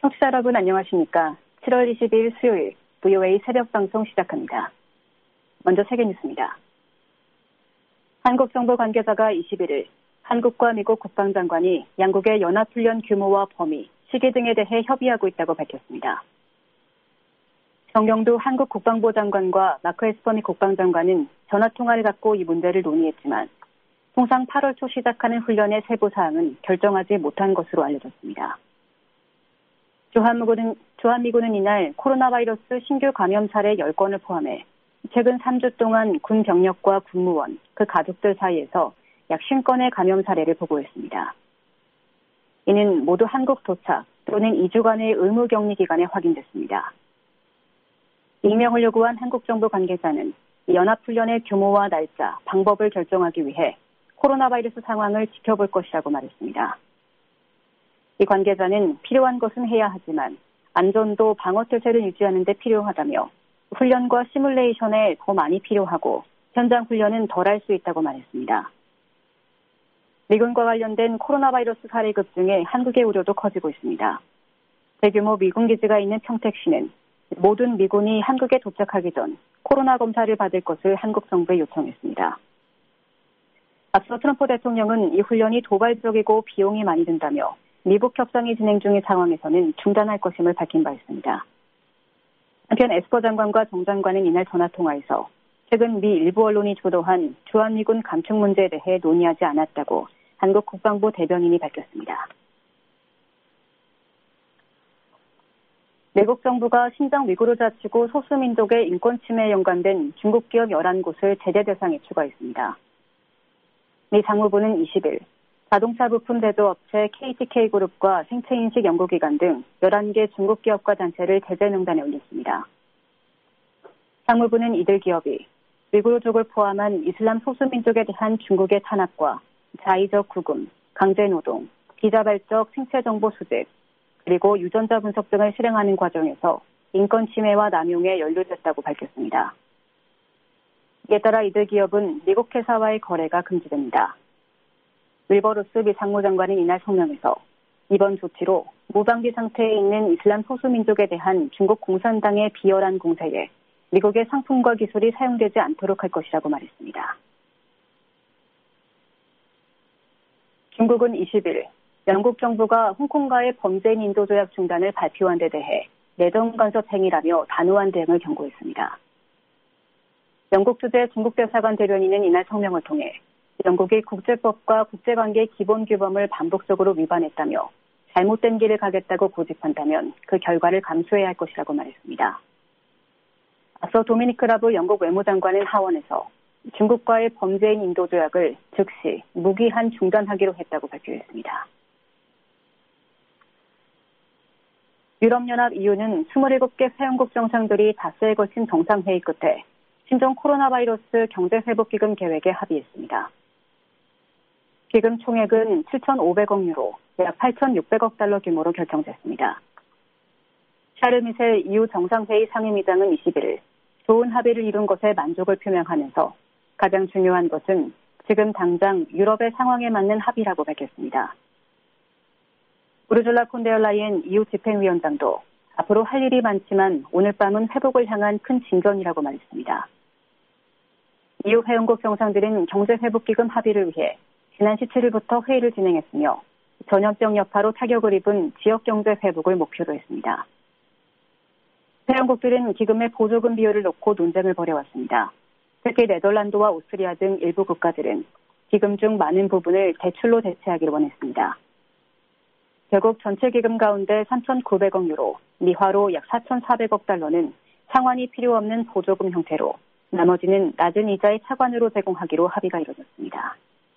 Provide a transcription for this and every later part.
청취자 여러분 안녕하십니까? 7월 22일 수요일 VOA 새벽 방송 시작합니다. 먼저 세계 뉴스입니다. 한국 정부 관계자가 21일 한국과 미국 국방장관이 양국의 연합훈련 규모와 범위, 시기 등에 대해 협의하고 있다고 밝혔습니다. 정경두 한국 국방부 장관과 마크 에스퍼 미 국방장관은 전화통화를 갖고 이 문제를 논의했지만 통상 8월 초 시작하는 훈련의 세부 사항은 결정하지 못한 것으로 알려졌습니다. 주한미군은 이날 코로나 바이러스 신규 감염 사례 10건을 포함해 최근 3주 동안 군 병력과 군무원, 그 가족들 사이에서 약 50건의 감염 사례를 보고했습니다. 이는 모두 한국 도착 또는 2주간의 의무 격리 기간에 확인됐습니다. 익명을 요구한 한국 정부 관계자는 연합훈련의 규모와 날짜, 방법을 결정하기 위해 코로나 바이러스 상황을 지켜볼 것이라고 말했습니다. 이 관계자는 필요한 것은 해야 하지만 안전도 방어태세를 유지하는 데 필요하다며 훈련과 시뮬레이션에 더 많이 필요하고 현장 훈련은 덜 할 수 있다고 말했습니다. 미군과 관련된 코로나 바이러스 사례 급증에 한국의 우려도 커지고 있습니다. 대규모 미군 기지가 있는 평택시는 모든 미군이 한국에 도착하기 전 코로나 검사를 받을 것을 한국 정부에 요청했습니다. 앞서 트럼프 대통령은 이 훈련이 도발적이고 비용이 많이 든다며 미국 협상이 진행 중인 상황에서는 중단할 것임을 밝힌 바 있습니다. 한편 에스퍼 장관과 정 장관은 이날 전화통화에서 최근 미 일부 언론이 주도한 주한미군 감축 문제에 대해 논의하지 않았다고 한국 국방부 대변인이 밝혔습니다. 미국 정부가 신장 위구르 자치구 소수민족의 인권 침해에 연관된 중국 기업 11곳을 제재 대상에 추가했습니다. 미 상무부는 20일 자동차 부품 제조업체 KTK그룹과 생체인식 연구기관 등 11개 중국 기업과 단체를 제재 명단에 올렸습니다. 상무부는 이들 기업이 위구르족을 포함한 이슬람 소수민족에 대한 중국의 탄압과 자의적 구금, 강제노동, 비자발적 생체정보 수집, 그리고 유전자 분석 등을 실행하는 과정에서 인권 침해와 남용에 연루됐다고 밝혔습니다. 이에 따라 이들 기업은 미국 회사와의 거래가 금지됩니다. 윌버루스 미 상무장관은 이날 성명에서 이번 조치로 무방비 상태에 있는 이슬람 소수민족에 대한 중국 공산당의 비열한 공세에 미국의 상품과 기술이 사용되지 않도록 할 것이라고 말했습니다. 중국은 20일 영국 정부가 홍콩과의 범죄인 인도조약 중단을 발표한 데 대해 내정 간섭 행위라며 단호한 대응을 경고했습니다. 영국 주재 중국 대사관 대변인은 이날 성명을 통해 영국이 국제법과 국제관계 기본 규범을 반복적으로 위반했다며 잘못된 길을 가겠다고 고집한다면 그 결과를 감수해야 할 것이라고 말했습니다. 앞서 도미니크 라브 영국 외무장관은 하원에서 중국과의 범죄인 인도 조약을 즉시 무기한 중단하기로 했다고 발표했습니다. 유럽연합 EU는 27개 회원국 정상들이 닷새에 걸친 정상회의 끝에 신종 코로나 바이러스 경제회복기금 계획에 합의했습니다. 기금 총액은 7,500억 유로, 약 8,600억 달러 규모로 결정됐습니다. 샤르 미셀 EU 정상회의 상임위장은 21일 좋은 합의를 이룬 것에 만족을 표명하면서 가장 중요한 것은 지금 당장 유럽의 상황에 맞는 합의라고 밝혔습니다. 우르줄라 폰데어 라이엔 EU 집행위원장도 앞으로 할 일이 많지만 오늘 밤은 회복을 향한 큰 진전이라고 말했습니다. EU 회원국 정상들은 경제회복기금 합의를 위해 지난 17일부터 회의를 진행했으며 전염병 여파로 타격을 입은 지역경제 회복을 목표로 했습니다. 회원국들은 기금의 보조금 비율을 놓고 논쟁을 벌여왔습니다. 특히 네덜란드와 오스트리아 등 일부 국가들은 기금 중 많은 부분을 대출로 대체하기를 원했습니다. 결국 전체 기금 가운데 3,900억 유로, 미화로 약 4,400억 달러는 상환이 필요 없는 보조금 형태로 나머지는 낮은 이자의 차관으로 제공하기로 합의가 이루어졌습니다.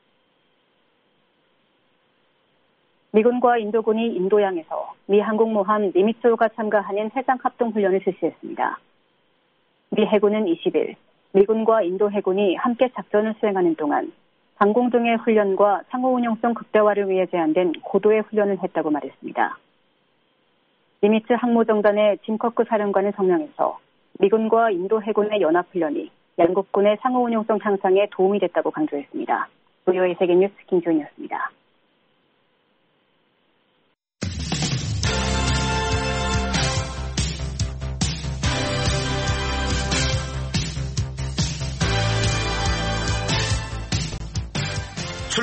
미군과 인도군이 인도양에서 미 항공모함 니미츠호가 참가하는 해상합동훈련을 실시했습니다. 미 해군은 20일 미군과 인도 해군이 함께 작전을 수행하는 동안 항공 등의 훈련과 상호운용성 극대화를 위해 제안된 고도의 훈련을 했다고 말했습니다. 니미츠 항모정단의 짐 커크 사령관은 성명에서 미군과 인도 해군의 연합훈련이 양국군의 상호운용성 향상에 도움이 됐다고 강조했습니다. VOA 세계뉴스 김지훈이었습니다.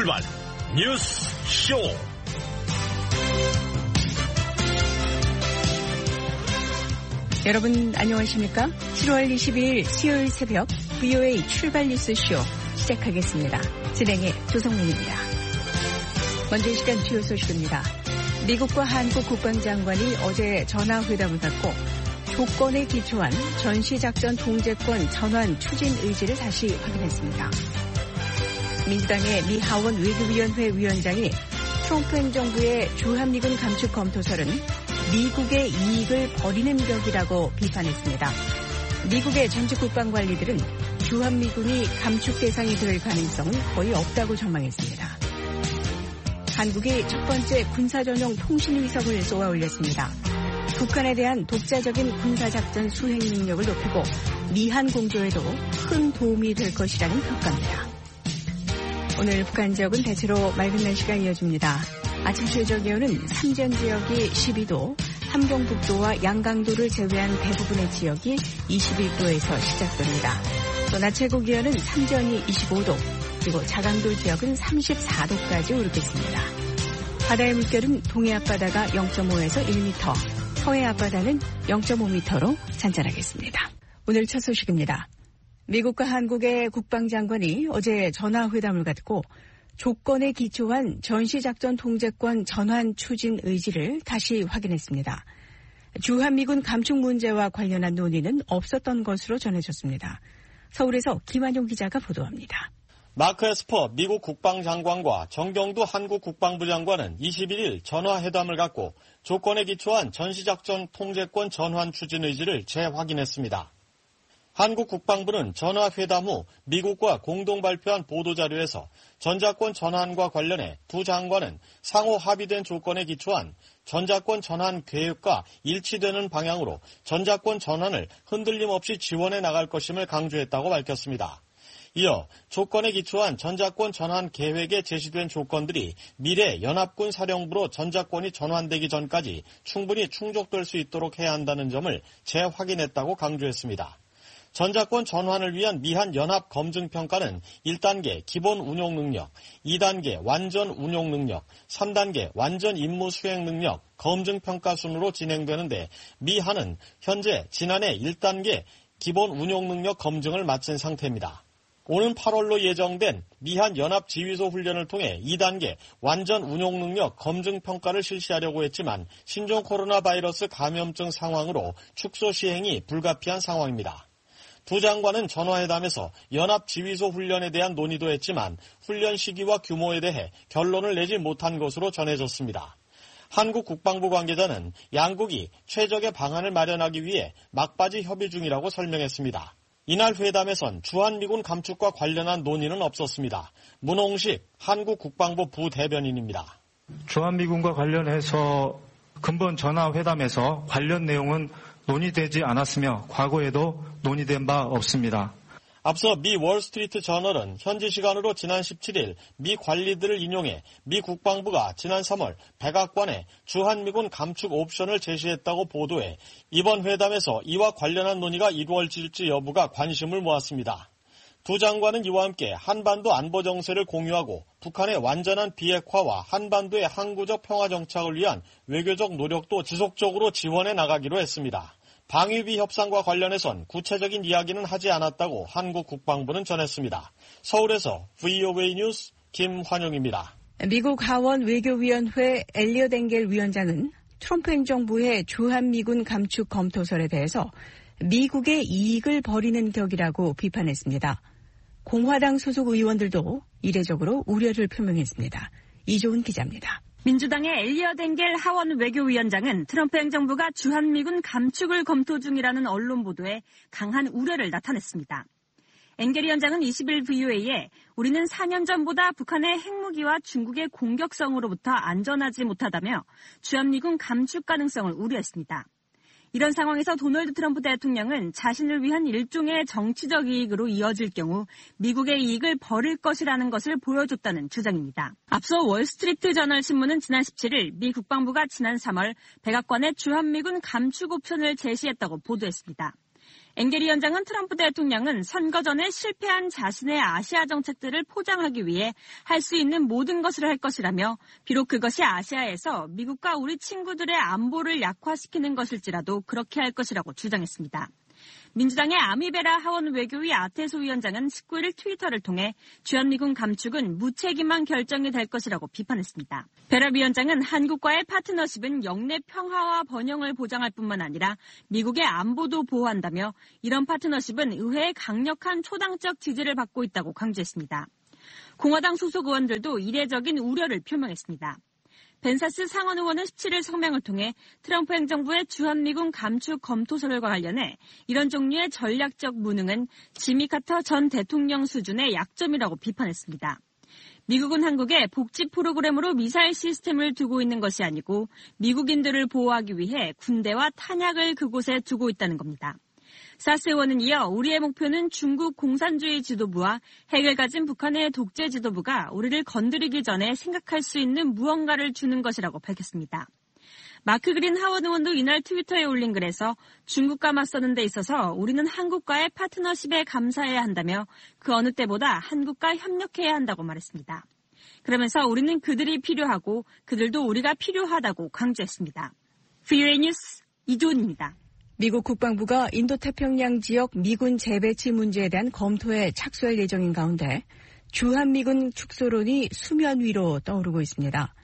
출발 뉴스 쇼. 여러분 안녕하십니까? 7월 22일 수요일 새벽 VOA 출발 뉴스 쇼 시작하겠습니다. 진행의 조성민입니다. 먼저 이 시간 주요 소식입니다. 미국과 한국 국방장관이 어제 전화회담을 갖고 조건에 기초한 전시작전 통제권 전환 추진 의지를 다시 확인했습니다. 민주당의 미 하원 외교위원회 위원장이 트럼프 행정부의 주한미군 감축 검토설은 미국의 이익을 버리는 격이라고 비판했습니다. 미국의 전직 국방관리들은 주한미군이 감축 대상이 될 가능성은 거의 없다고 전망했습니다. 한국이 첫 번째 군사전용 통신위성을 쏘아 올렸습니다. 북한에 대한 독자적인 군사작전 수행 능력을 높이고 미한 공조에도 큰 도움이 될 것이라는 평가입니다. 오늘 북한 지역은 대체로 맑은 날씨가 이어집니다. 아침 최저 기온은 삼전 지역이 12도, 함경북도와 양강도를 제외한 대부분의 지역이 21도에서 시작됩니다. 또 낮 최고 기온은 삼전이 25도, 그리고 자강도 지역은 34도까지 오르겠습니다. 바다의 물결은 동해 앞바다가 0.5에서 1m, 서해 앞바다는 0.5m로 잔잔하겠습니다. 오늘 첫 소식입니다. 미국과 한국의 국방장관이 어제 전화회담을 갖고 조건에 기초한 전시작전 통제권 전환 추진 의지를 다시 확인했습니다. 주한미군 감축 문제와 관련한 논의는 없었던 것으로 전해졌습니다. 서울에서 김한용 기자가 보도합니다. 마크 에스퍼 미국 국방장관과 정경두 한국 국방부 장관은 21일 전화회담을 갖고 조건에 기초한 전시작전 통제권 전환 추진 의지를 재확인했습니다. 한국 국방부는 전화회담 후 미국과 공동 발표한 보도자료에서 전자권 전환과 관련해 두 장관은 상호 합의된 조건에 기초한 전자권 전환 계획과 일치되는 방향으로 전자권 전환을 흔들림 없이 지원해 나갈 것임을 강조했다고 밝혔습니다. 이어 조건에 기초한 전자권 전환 계획에 제시된 조건들이 미래 연합군 사령부로 전자권이 전환되기 전까지 충분히 충족될 수 있도록 해야 한다는 점을 재확인했다고 강조했습니다. 전자권 전환을 위한 미한 연합 검증 평가는 1단계 기본 운용 능력, 2단계 완전 운용 능력, 3단계 완전 임무 수행 능력 검증 평가 순으로 진행되는데 미한은 현재 지난해 1단계 기본 운용 능력 검증을 마친 상태입니다. 오는 8월로 예정된 미한 연합 지휘소 훈련을 통해 2단계 완전 운용 능력 검증 평가를 실시하려고 했지만 신종 코로나 바이러스 감염증 상황으로 축소 시행이 불가피한 상황입니다. 두 장관은 전화회담에서 연합 지휘소 훈련에 대한 논의도 했지만 훈련 시기와 규모에 대해 결론을 내지 못한 것으로 전해졌습니다. 한국 국방부 관계자는 양국이 최적의 방안을 마련하기 위해 막바지 협의 중이라고 설명했습니다. 이날 회담에선 주한미군 감축과 관련한 논의는 없었습니다. 문홍식 한국 국방부 부대변인입니다. 주한미군과 관련해서 근본 전화회담에서 관련 내용은 논의되지 않았으며 과거에도 논의된 바 없습니다. 앞서 미 월스트리트 저널은 현지 시간으로 지난 17일 미 관리들을 인용해 미 국방부가 지난 3월 백악관에 주한미군 감축 옵션을 제시했다고 보도해 이번 회담에서 이와 관련한 논의가 이루어질지 여부가 관심을 모았습니다. 두 장관은 이와 함께 한반도 안보 정세를 공유하고 북한의 완전한 비핵화와 한반도의 항구적 평화 정착을 위한 외교적 노력도 지속적으로 지원해 나가기로 했습니다. 방위비 협상과 관련해선 구체적인 이야기는 하지 않았다고 한국 국방부는 전했습니다. 서울에서 VOA 뉴스 김환용입니다. 미국 하원 외교위원회 엘리엇 엥겔 위원장은 트럼프 행정부의 주한미군 감축 검토설에 대해서 미국의 이익을 버리는 격이라고 비판했습니다. 공화당 소속 의원들도 이례적으로 우려를 표명했습니다. 이조은 기자입니다. 민주당의 엘리엇 엥겔 하원 외교위원장은 트럼프 행정부가 주한미군 감축을 검토 중이라는 언론 보도에 강한 우려를 나타냈습니다. 엥겔 위원장은 20일 VOA에 우리는 4년 전보다 북한의 핵무기와 중국의 공격성으로부터 안전하지 못하다며 주한미군 감축 가능성을 우려했습니다. 이런 상황에서 도널드 트럼프 대통령은 자신을 위한 일종의 정치적 이익으로 이어질 경우 미국의 이익을 버릴 것이라는 것을 보여줬다는 주장입니다. 앞서 월스트리트 저널 신문은 지난 17일 미 국방부가 지난 3월 백악관에 주한미군 감축 옵션을 제시했다고 보도했습니다. 엥게리 위원장은 트럼프 대통령은 선거 전에 실패한 자신의 아시아 정책들을 포장하기 위해 할 수 있는 모든 것을 할 것이라며 비록 그것이 아시아에서 미국과 우리 친구들의 안보를 약화시키는 것일지라도 그렇게 할 것이라고 주장했습니다. 민주당의 아미베라 하원 외교위 아테소 위원장은 19일 트위터를 통해 주한미군 감축은 무책임한 결정이 될 것이라고 비판했습니다. 베라 위원장은 한국과의 파트너십은 영내 평화와 번영을 보장할 뿐만 아니라 미국의 안보도 보호한다며 이런 파트너십은 의회의 강력한 초당적 지지를 받고 있다고 강조했습니다. 공화당 소속 의원들도 이례적인 우려를 표명했습니다. 벤사스 상원 의원은 17일 성명을 통해 트럼프 행정부의 주한미군 감축 검토서열과 관련해 이런 종류의 전략적 무능은 지미 카터 전 대통령 수준의 약점이라고 비판했습니다. 미국은 한국에 복지 프로그램으로 미사일 시스템을 두고 있는 것이 아니고 미국인들을 보호하기 위해 군대와 탄약을 그곳에 두고 있다는 겁니다. 사스 의원은 이어 우리의 목표는 중국 공산주의 지도부와 핵을 가진 북한의 독재 지도부가 우리를 건드리기 전에 생각할 수 있는 무언가를 주는 것이라고 밝혔습니다. 마크 그린 하원 의원도 이날 트위터에 올린 글에서 중국과 맞서는 데 있어서 우리는 한국과의 파트너십에 감사해야 한다며 그 어느 때보다 한국과 협력해야 한다고 말했습니다. 그러면서 우리는 그들이 필요하고 그들도 우리가 필요하다고 강조했습니다. VOA 뉴스 이주은입니다. 미국 국방부가 인도태평양 지역 미군 재배치 문제에 대한 검토에 착수할 예정인 가운데 주한미군 축소론이 수면 위로 떠오르고 있습니다.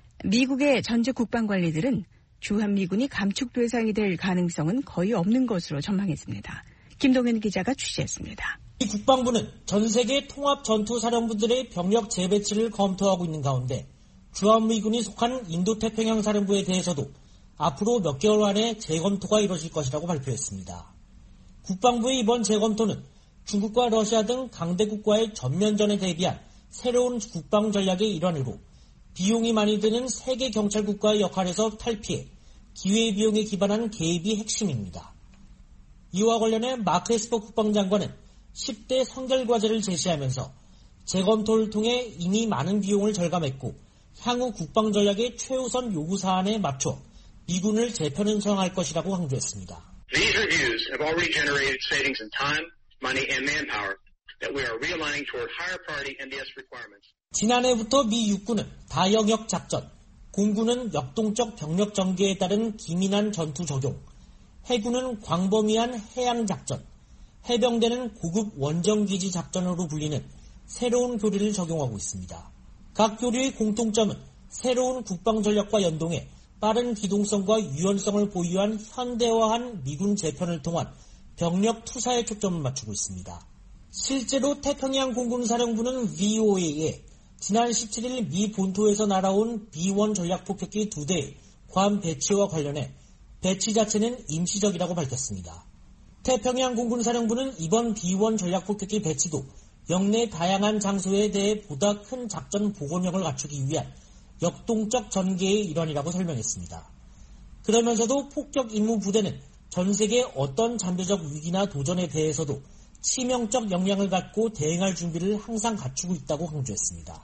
미국의 전직 국방관리들은 주한미군이 감축 대상이 될 가능성은 거의 없는 것으로 전망했습니다. 김동현 기자가 취재했습니다. 이 국방부는 전 세계 통합 전투사령부들의 병력 재배치를 검토하고 있는 가운데 주한미군이 속한 인도태평양 사령부에 대해서도 앞으로 몇 개월 안에 재검토가 이뤄질 것이라고 발표했습니다. 국방부의 이번 재검토는 중국과 러시아 등 강대국과의 전면전에 대비한 새로운 국방 전략의 일환으로 비용이 많이 드는 세계 경찰국가의 역할에서 탈피해 기회비용에 기반한 개입이 핵심입니다. 이와 관련해 마크 에스퍼 국방장관은 10대 선결과제를 제시하면서 재검토를 통해 이미 많은 비용을 절감했고 향후 국방 전략의 최우선 요구사안에 맞춰 미군을 재편성할 것이라고 강조했습니다. These reviews have already generated savings in time, money, and manpower that we are realigning toward higher priority NDS requirements. 지난해부터 미 육군은 다영역 작전, 공군은 역동적 병력 전개에 따른 기민한 전투 적용, 해군은 광범위한 해양 작전, 해병대는 고급 원정기지 작전으로 불리는 새로운 교리를 적용하고 있습니다. 각 교리의 공통점은 새로운 국방 전략과 연동해 빠른 기동성과 유연성을 보유한 현대화한 미군 재편을 통한 병력 투사에 초점을 맞추고 있습니다. 실제로 태평양 공군사령부는 VOA에 지난 17일 미 본토에서 날아온 B-1 전략폭격기 2대의 괌 배치와 관련해 배치 자체는 임시적이라고 밝혔습니다. 태평양 공군사령부는 이번 B-1 전략폭격기 배치도 영내 다양한 장소에 대해 보다 큰 작전 복원력을 갖추기 위한 역동적 전개의 일환이라고 설명했습니다. 그러면서도 폭격 임무 부대는 전 세계 어떤 잠재적 위기나 도전에 대해서도 치명적 역량을 갖고 대응할 준비를 항상 갖추고 있다고 강조했습니다.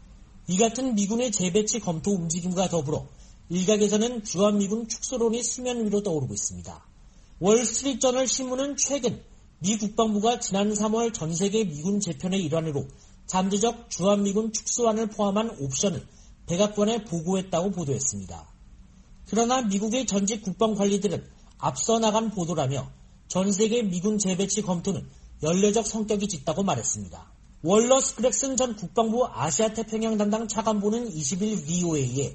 이 같은 미군의 재배치 검토 움직임과 더불어 일각에서는 주한미군 축소론이 수면 위로 떠오르고 있습니다. 월스트리트저널 신문은 최근 미 국방부가 지난 3월 전 세계 미군 재편의 일환으로 잠재적 주한미군 축소안을 포함한 옵션을 백악관에 보고했다고 보도했습니다. 그러나 미국의 전직 국방관리들은 앞서 나간 보도라며 전 세계 미군 재배치 검토는 연례적 성격이 짙다고 말했습니다. 월러스 그렉슨 전 국방부 아시아태평양 담당 차관보는 20일 VOA에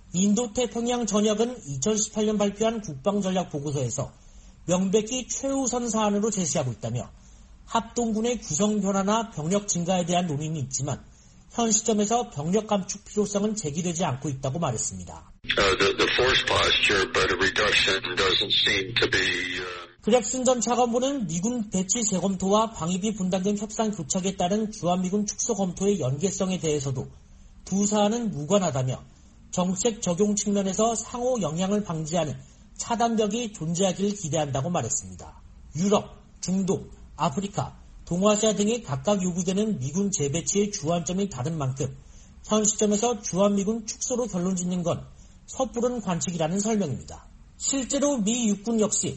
인도태평양 전역은 2018년 발표한 국방전략보고서에서 명백히 최우선 사안으로 제시하고 있다며 합동군의 구성 변화나 병력 증가에 대한 논의는 있지만 현 시점에서 병력 감축 필요성은 제기되지 않고 있다고 말했습니다. 그렉슨 전 차관보는 미군 배치 재검토와 방위비 분담 등 협상 교착에 따른 주한미군 축소 검토의 연계성에 대해서도 두 사안은 무관하다며 정책 적용 측면에서 상호 영향을 방지하는 차단벽이 존재하기를 기대한다고 말했습니다. 유럽, 중동, 아프리카, 동아시아 등이 각각 요구되는 미군 재배치의 주안점이 다른 만큼 현 시점에서 주한미군 축소로 결론짓는 건 섣부른 관측이라는 설명입니다. 실제로 미 육군 역시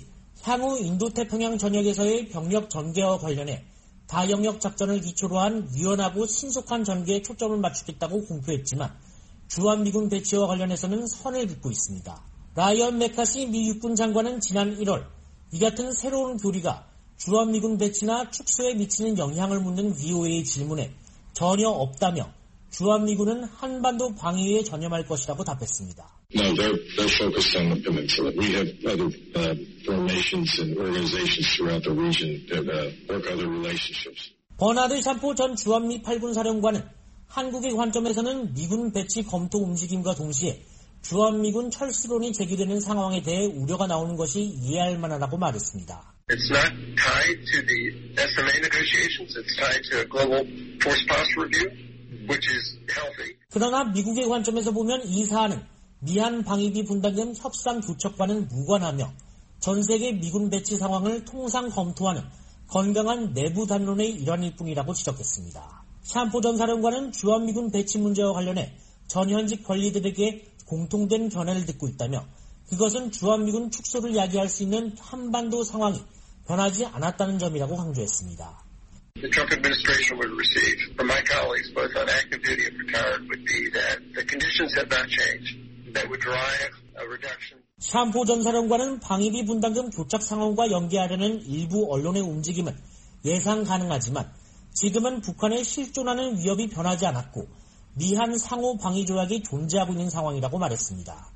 향후 인도태평양 전역에서의 병력 전개와 관련해 다영역 작전을 기초로 한 유연하고 신속한 전개에 초점을 맞추겠다고 공표했지만 주한미군 배치와 관련해서는 선을 긋고 있습니다. 라이언 맥카시 미 육군 장관은 지난 1월 이 같은 새로운 교리가 주한미군 배치나 축소에 미치는 영향을 묻는 VOA의 질문에 전혀 없다며 주한미군은 한반도 방위에 전념할 것이라고 답했습니다. No, they're focused on the peninsula. We have other formations and organizations throughout the region that work other relationships. 버나드 샴포 전 주한미 8군 사령관은 한국의 관점에서는 미군 배치 검토 움직임과 동시에 주한미군 철수론이 제기되는 상황에 대해 우려가 나오는 것이 이해할 만하다고 말했습니다. It's not tied to the SMA negotiations. It's tied to a global force posture review, which is healthy. 그러나 미국의 관점에서 보면 이 사안은 미한 방위비 분담금 협상 교척과는 무관하며 전 세계 미군 배치 상황을 통상 검토하는 건강한 내부 담론의 일환일 뿐이라고 지적했습니다. 샴포 전 사령관은 주한미군 배치 문제와 관련해 전현직 관리들에게 공통된 견해를 듣고 있다며 그것은 주한미군 축소를 야기할 수 있는 한반도 상황이 변하지 않았다는 점이라고 강조했습니다. The Trump administration would receive from my colleagues, both on active duty and retired, would be that the conditions have not changed. That would drive a reduction. 샴포 전 사령관은 방위비 분담금 교착 상황과 연계하려는 일부 언론의 움직임은 예상 가능하지만 지금은 북한에 실존하는 위협이 변하지 않았고 미한 상호 방위 조약이 존재하고 있는 상황이라고 말했습니다.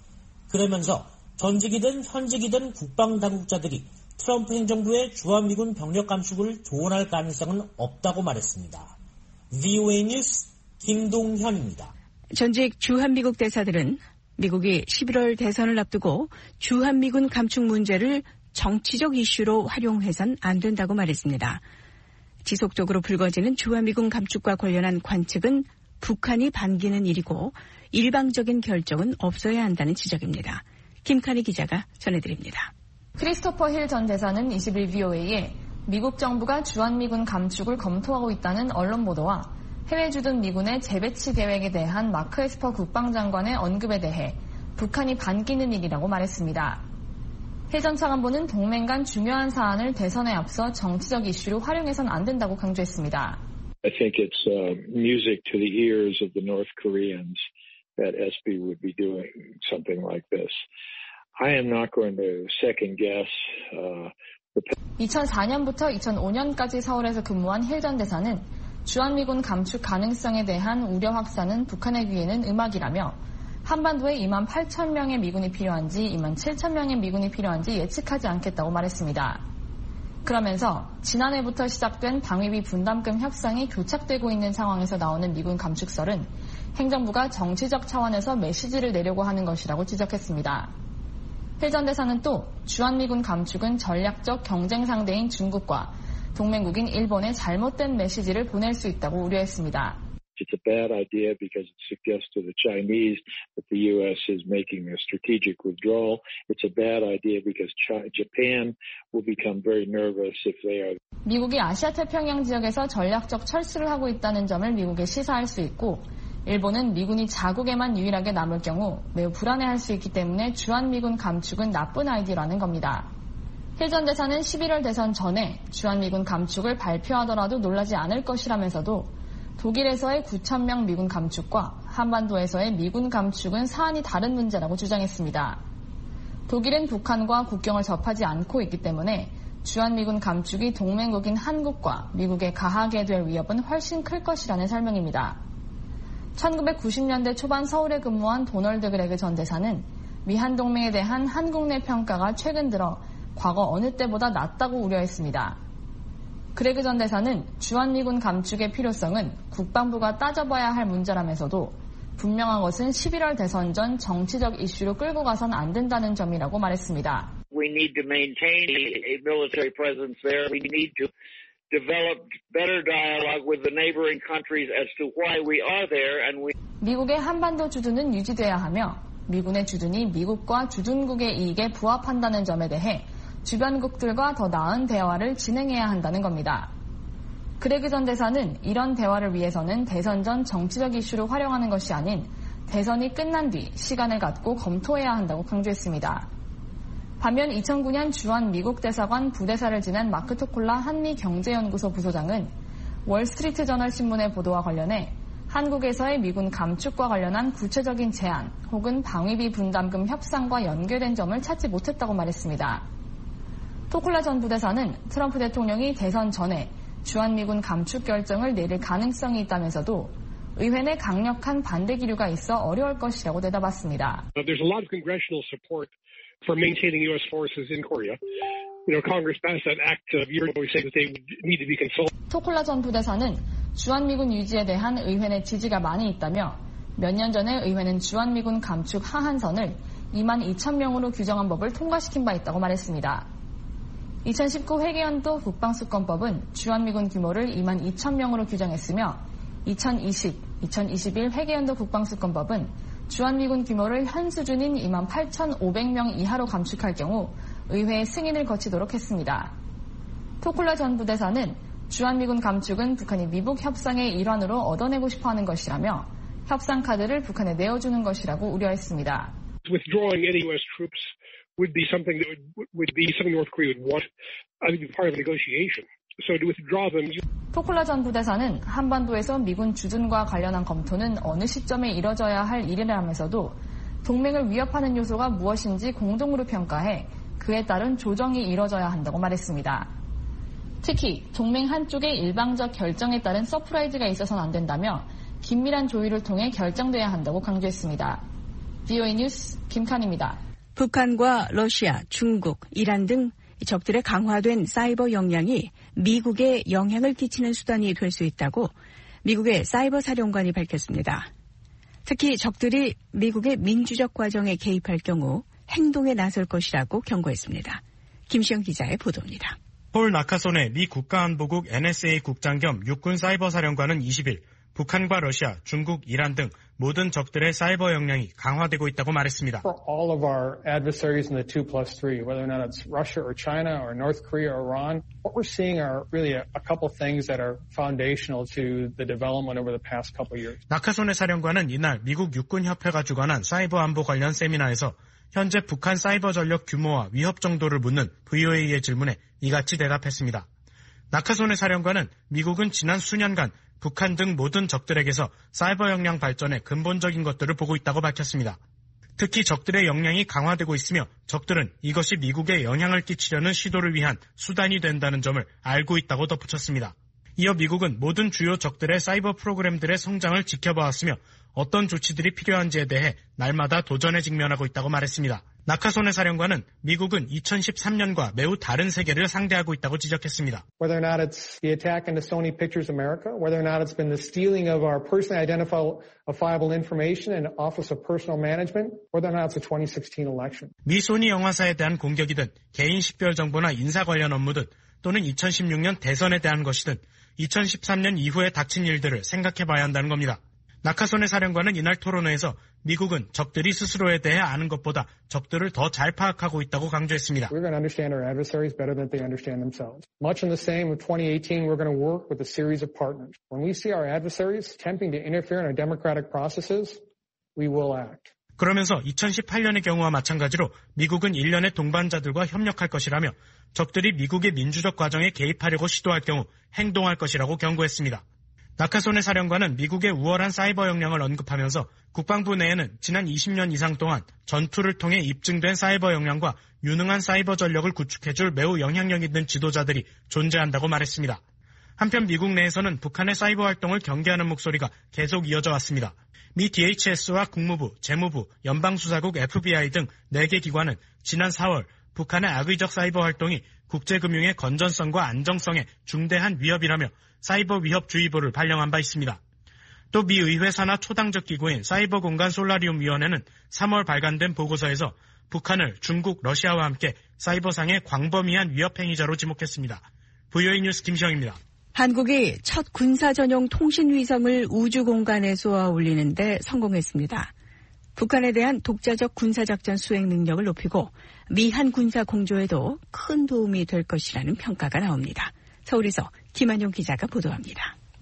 그러면서 전직이든 현직이든 국방당국자들이 트럼프 행정부의 주한미군 병력 감축을 조언할 가능성은 없다고 말했습니다. VOA 뉴스 김동현입니다. 전직 주한미국 대사들은 미국이 11월 대선을 앞두고 주한미군 감축 문제를 정치적 이슈로 활용해선 안 된다고 말했습니다. 지속적으로 불거지는 주한미군 감축과 관련한 관측은 북한이 반기는 일이고 일방적인 결정은 없어야 한다는 지적입니다. 김칸희 기자가 전해드립니다. 크리스토퍼 힐 전 대사는 20일 VOA에 미국 정부가 주한미군 감축을 검토하고 있다는 언론 보도와 해외 주둔 미군의 재배치 계획에 대한 마크 에스퍼 국방장관의 언급에 대해 북한이 반기는 일이라고 말했습니다. 힐 전 차관보는 동맹 간 중요한 사안을 대선에 앞서 정치적 이슈로 활용해선 안 된다고 강조했습니다. I think it's music to the ears of the North Koreans that SB would be doing something like this. I am not going to second guess. 2004년부터 2005년까지 서울에서 근무한 힐 전 대사는 주한미군 감축 가능성에 대한 우려 확산은 북한의 귀에는 음악이라며 한반도에 2만 8천 명의 미군이 필요한지 2만 7천 명의 미군이 필요한지 예측하지 않겠다고 말했습니다. 그러면서 지난해부터 시작된 방위비 분담금 협상이 교착되고 있는 상황에서 나오는 미군 감축설은 행정부가 정치적 차원에서 메시지를 내려고 하는 것이라고 지적했습니다. 힐 전 대사는 또 주한미군 감축은 전략적 경쟁 상대인 중국과 동맹국인 일본에 잘못된 메시지를 보낼 수 있다고 우려했습니다. It's a bad idea because it suggests to the Chinese that the U.S. is making a strategic withdrawal. It's a bad idea because Japan will become very nervous if they are. 미국이 아시아 태평양 지역에서 전략적 철수를 하고 있다는 점을 미국에 시사할 수 있고 일본은 미군이 자국에만 유일하게 남을 경우 매우 불안해할 수 있기 때문에 주한미군 감축은 나쁜 아이디어라는 겁니다. 힐 전 대사는 11월 대선 전에 주한미군 감축을 발표하더라도 놀라지 않을 것이라면서도 독일에서의 9,000명 미군 감축과 한반도에서의 미군 감축은 사안이 다른 문제라고 주장했습니다. 독일은 북한과 국경을 접하지 않고 있기 때문에 주한미군 감축이 동맹국인 한국과 미국에 가하게 될 위협은 훨씬 클 것이라는 설명입니다. 1990년대 초반 서울에 근무한 도널드 그레그 전 대사는 미한동맹에 대한 한국 내 평가가 최근 들어 과거 어느 때보다 낮다고 우려했습니다. 그레그 전 대사는 주한미군 감축의 필요성은 국방부가 따져봐야 할 문제라면서도 분명한 것은 11월 대선 전 정치적 이슈로 끌고 가선 안 된다는 점이라고 말했습니다. We need to maintain a military presence there. We need to develop better dialogue with the neighboring countries as to why we are there and we 미국의 한반도 주둔은 유지돼야 하며 미군의 주둔이 미국과 주둔국의 이익에 부합한다는 점에 대해 주변국들과 더 나은 대화를 진행해야 한다는 겁니다. 그레그 전 대사는 이런 대화를 위해서는 대선 전 정치적 이슈로 활용하는 것이 아닌 대선이 끝난 뒤 시간을 갖고 검토해야 한다고 강조했습니다. 반면 2009년 주한 미국 대사관 부대사를 지낸 마크 토콜라 한미경제연구소 부소장은 월스트리트 저널 신문의 보도와 관련해 한국에서의 미군 감축과 관련한 구체적인 제안 혹은 방위비 분담금 협상과 연계된 점을 찾지 못했다고 말했습니다. 토콜라 전 부대사는 트럼프 대통령이 대선 전에 주한미군 감축 결정을 내릴 가능성이 있다면서도 의회 내 강력한 반대 기류가 있어 어려울 것이라고 대답했습니다. There's a lot of congressional support for maintaining U.S. forces in Korea. Congress passed that act a year ago saying that they need to be consulted. 토콜라 전 부대사는 주한미군 유지에 대한 의회 내 지지가 많이 있다며 몇 년 전에 의회는 주한미군 감축 하한선을 22,000명으로 규정한 법을 통과시킨 바 있다고 말했습니다. 2019 회계연도 국방수권법은 주한미군 규모를 22,000명으로 규정했으며 2020, 2021 회계연도 국방수권법은 주한미군 규모를 현 수준인 28,500명 이하로 감축할 경우 의회의 승인을 거치도록 했습니다. 토콜라 전 부대사는 주한미군 감축은 북한이 미북 협상의 일환으로 얻어내고 싶어하는 것이라며 협상 카드를 북한에 내어주는 것이라고 우려했습니다. Withdrawing any U.S. troops would be something that would be something North Korea would want. I think it's part of the negotiation. So to withdraw them. 토콜라 전 부대사는 한반도에서 미군 주둔과 관련한 검토는 어느 시점에 이뤄져야 할 일이라면서도 동맹을 위협하는 요소가 무엇인지 공동으로 평가해 그에 따른 조정이 이뤄져야 한다고 말했습니다. 특히 동맹 한쪽의 일방적 결정에 따른 서프라이즈가 있어서는 안 된다며 긴밀한 조율을 통해 결정돼야 한다고 강조했습니다. VOA 뉴스 김칸입니다. 북한과 러시아, 중국, 이란 등 적들의 강화된 사이버 역량이 미국에 영향을 끼치는 수단이 될 수 있다고 미국의 사이버 사령관이 밝혔습니다. 특히 적들이 미국의 민주적 과정에 개입할 경우 행동에 나설 것이라고 경고했습니다. 김시영 기자의 보도입니다. 폴 나카손의 미 국가안보국 NSA 국장 겸 육군 사이버 사령관은 20일 북한과 러시아, 중국, 이란 등 모든 적들의 사이버 역량이 강화되고 있다고 말했습니다. For all of our adversaries in the 2+3, whether or not it's Russia or China or North Korea or Iran, what we're seeing are really a couple things that are foundational to the development over the past couple years. 나카손의 사령관은 이날 미국 육군협회가 주관한 사이버 안보 관련 세미나에서 현재 북한 사이버 전력 규모와 위협 정도를 묻는 VOA의 질문에 이같이 대답했습니다. 나카손의 사령관은 미국은 지난 수년간 북한 등 모든 적들에게서 사이버 역량 발전에 근본적인 것들을 보고 있다고 밝혔습니다. 특히 적들의 역량이 강화되고 있으며 적들은 이것이 미국에 영향을 끼치려는 시도를 위한 수단이 된다는 점을 알고 있다고 덧붙였습니다. 이어 미국은 모든 주요 적들의 사이버 프로그램들의 성장을 지켜봐왔으며 어떤 조치들이 필요한지에 대해 날마다 도전에 직면하고 있다고 말했습니다. 나카손의 사령관은 미국은 2013년과 매우 다른 세계를 상대하고 있다고 지적했습니다. Whether or not it's the attack into Sony Pictures America, whether or not it's been the stealing of our personally identifiable information in Office of Personnel Management, whether or not it's the 2016 election. 미 소니 영화사에 대한 공격이든 개인 식별 정보나 인사 관련 업무든 또는 2016년 대선에 대한 것이든 2013년 이후에 닥친 일들을 생각해봐야 한다는 겁니다. 나카손의 사령관은 이날 토론회에서 미국은 적들이 스스로에 대해 아는 것보다 적들을 더 잘 파악하고 있다고 강조했습니다. We're going to understand our adversaries better than they understand themselves. Much in the same of 2018, we're going to work with a series of partners. When we see our adversaries attempting to interfere in our democratic processes, we will act. 그러면서 2018년의 경우와 마찬가지로 미국은 일련의 동반자들과 협력할 것이라며 적들이 미국의 민주적 과정에 개입하려고 시도할 경우 행동할 것이라고 경고했습니다. 나카손의 사령관은 미국의 우월한 사이버 역량을 언급하면서 국방부 내에는 지난 20년 이상 동안 전투를 통해 입증된 사이버 역량과 유능한 사이버 전력을 구축해줄 매우 영향력 있는 지도자들이 존재한다고 말했습니다. 한편 미국 내에서는 북한의 사이버 활동을 경계하는 목소리가 계속 이어져 왔습니다. 미 DHS와 국무부, 재무부, 연방수사국 FBI 등 4개 기관은 지난 4월 북한의 악의적 사이버 활동이 국제금융의 건전성과 안정성에 중대한 위협이라며 사이버 위협주의보를 발령한 바 있습니다. 또 미 의회 산하 초당적 기구인 사이버 공간 솔라리움 위원회는 3월 발간된 보고서에서 북한을 중국, 러시아와 함께 사이버상의 광범위한 위협 행위자로 지목했습니다. VOA 뉴스 김시영입니다. 한국이 첫 군사 전용 통신 위성을 우주 공간에 쏘아 올리는데 성공했습니다. 북한에 대한 독자적 군사작전 수행 능력을 높이고 미한 군사 공조에도 큰 도움이 될 것이라는 평가가 나옵니다. 서울에서 김한용 기자가 보도합니다.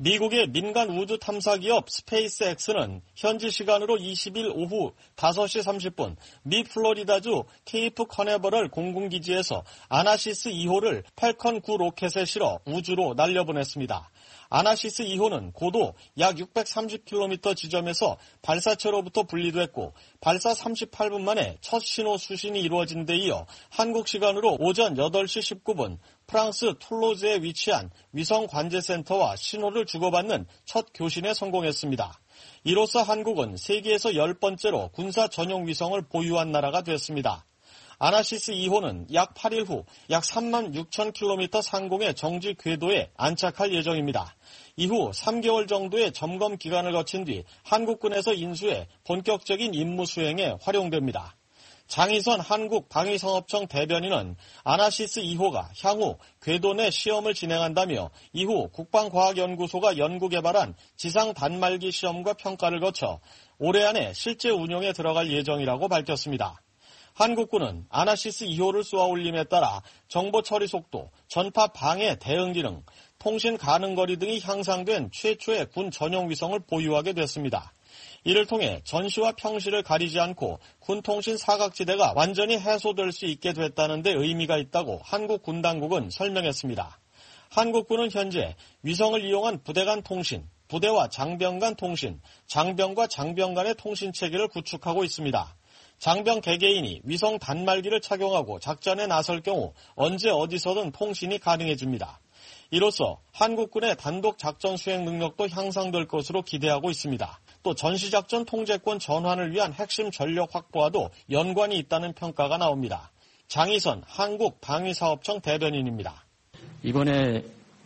미국의 민간 우주 탐사 기업 스페이스X는 현지 시간으로 20일 오후 5시 30분 미 플로리다주 케이프 커네버럴 공군기지에서 아나시스 2호를 팔컨 9 로켓에 실어 우주로 날려보냈습니다. 아나시스 2호는 고도 약 630km 지점에서 발사체로부터 분리됐고 발사 38분 만에 첫 신호 수신이 이루어진 데 이어 한국 시간으로 오전 8시 19분 프랑스 툴로즈에 위치한 위성 관제센터와 신호를 주고받는 첫 교신에 성공했습니다. 이로써 한국은 세계에서 10번째로 군사 전용 위성을 보유한 나라가 됐습니다. 아나시스 2호는 약 8일 후 약 36,000km 상공의 정지 궤도에 안착할 예정입니다. 이후 3개월 정도의 점검 기간을 거친 뒤 한국군에서 인수해 본격적인 임무 수행에 활용됩니다. 장희선 한국방위산업청 대변인은 아나시스 2호가 향후 궤도 내 시험을 진행한다며 이후 국방과학연구소가 연구개발한 지상 단말기 시험과 평가를 거쳐 올해 안에 실제 운용에 들어갈 예정이라고 밝혔습니다. 한국군은 아나시스 2호를 쏘아올림에 따라 정보 처리 속도, 전파 방해 대응 기능, 통신 가능거리 등이 향상된 최초의 군 전용 위성을 보유하게 됐습니다. 이를 통해 전시와 평시를 가리지 않고 군통신 사각지대가 완전히 해소될 수 있게 됐다는 데 의미가 있다고 한국 군 당국은 설명했습니다. 한국군은 현재 위성을 이용한 부대 간 통신, 부대와 장병 간 통신, 장병과 장병 간의 통신 체계를 구축하고 있습니다. 장병 개개인이 위성 단말기를 착용하고 작전에 나설 경우 언제 어디서든 통신이 가능해집니다. 이로써 한국군의 단독 작전 수행 능력도 향상될 것으로 기대하고 있습니다. 또 전시작전 통제권 전환을 위한 핵심 전력 확보와도 연관이 있다는 평가가 나옵니다. 장희선 한국방위사업청 대변인입니다. 이번에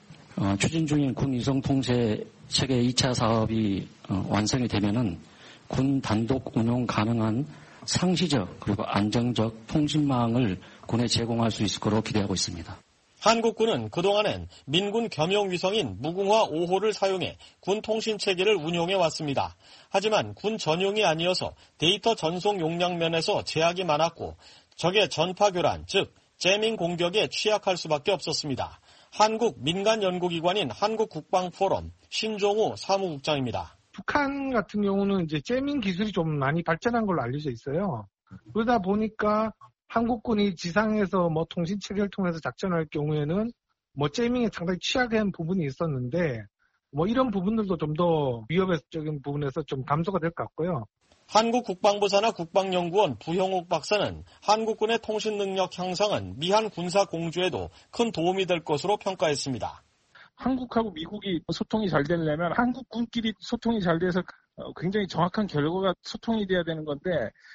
추진 중인 군 위성 통제 체계 2차 사업이 완성이 되면은 군 단독 운용 가능한 상시적 그리고 안정적 통신망을 군에 제공할 수 있을 거로 기대하고 있습니다. 한국군은 그동안엔 민군 겸용 위성인 무궁화 5호를 사용해 군 통신 체계를 운용해 왔습니다. 하지만 군 전용이 아니어서 데이터 전송 용량 면에서 제약이 많았고 적의 전파 교란, 즉 재밍 공격에 취약할 수밖에 없었습니다. 한국 민간 연구기관인 한국국방포럼 신종우 사무국장입니다. 북한 같은 경우는 이제 재밍 기술이 좀 많이 발전한 걸로 알려져 있어요. 그러다 보니까 한국군이 지상에서 통신 체계를 통해서 작전할 경우에는 재밍에 상당히 취약한 부분이 있었는데 이런 부분들도 좀 더 위협적인 부분에서 좀 감소가 될 것 같고요. 한국국방부산하 국방연구원 부형욱 박사는 한국군의 통신 능력 향상은 미한 군사 공조에도 큰 도움이 될 것으로 평가했습니다. 한국하고 미국이 소통이 잘 되려면 한국군끼리 소통이 잘 돼서 굉장히 정확한 결과가 소통이 돼야 되는 건데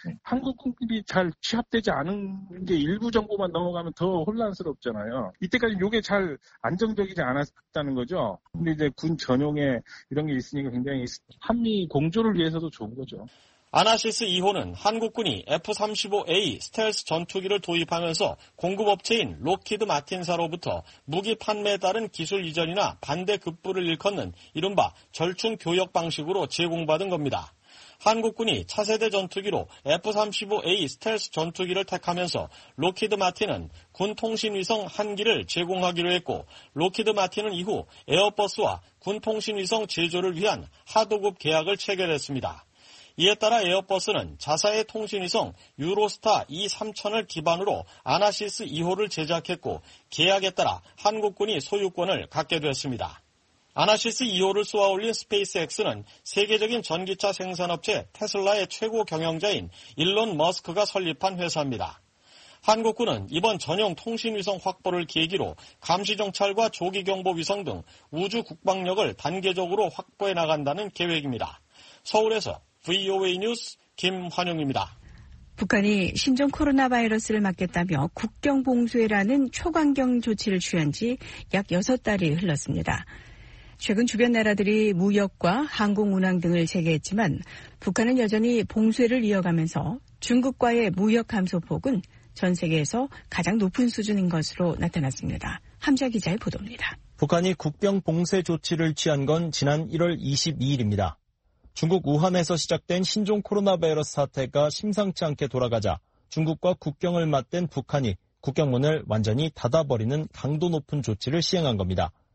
한국군끼리 잘 취합되지 않은 게 일부 정보만 넘어가면 더 혼란스럽잖아요. 이때까지 이게 잘 안정적이지 않았다는 거죠. 근데 이제 군 전용에 이런 게 있으니까 굉장히 한미 공조를 위해서도 좋은 거죠. 아나시스 2호는 한국군이 F-35A 스텔스 전투기를 도입하면서 공급업체인 로키드 마틴사로부터 무기 판매에 따른 기술 이전이나 반대 급부를 일컫는 이른바 절충 교역 방식으로 제공받은 겁니다. 한국군이 차세대 전투기로 F-35A 스텔스 전투기를 택하면서 로키드 마틴은 군 통신위성 1기를 제공하기로 했고 로키드 마틴은 이후 에어버스와 군 통신위성 제조를 위한 하도급 계약을 체결했습니다. 이에 따라 에어버스는 자사의 통신위성 유로스타 E3000을 기반으로 아나시스 2호를 제작했고 계약에 따라 한국군이 소유권을 갖게 됐습니다. 아나시스 2호를 쏘아올린 스페이스X는 세계적인 전기차 생산업체 테슬라의 최고 경영자인 일론 머스크가 설립한 회사입니다. 한국군은 이번 전용 통신위성 확보를 계기로 감시정찰과 조기경보위성 등 우주 국방력을 단계적으로 확보해 나간다는 계획입니다. 서울에서 VOA 뉴스 김환용입니다. 북한이 신종 코로나 바이러스를 막겠다며 국경 봉쇄라는 초강경 조치를 취한 지 약 6달이 흘렀습니다. 최근 주변 나라들이 무역과 항공 운항 등을 재개했지만 북한은 여전히 봉쇄를 이어가면서 중국과의 무역 감소폭은 전 세계에서 가장 높은 수준인 것으로 나타났습니다. 함자 기자의 보도입니다. 북한이 국경 봉쇄 조치를 취한 건 지난 1월 22일입니다. 중국 우한에서 시작된 신종 코로나 바이러스 사태가 심상치 않게 돌아가자 중국과 국경을 맞댄 북한이 국경문을 완전히 닫아버리는 강도 높은 조치를 시행한 겁니다.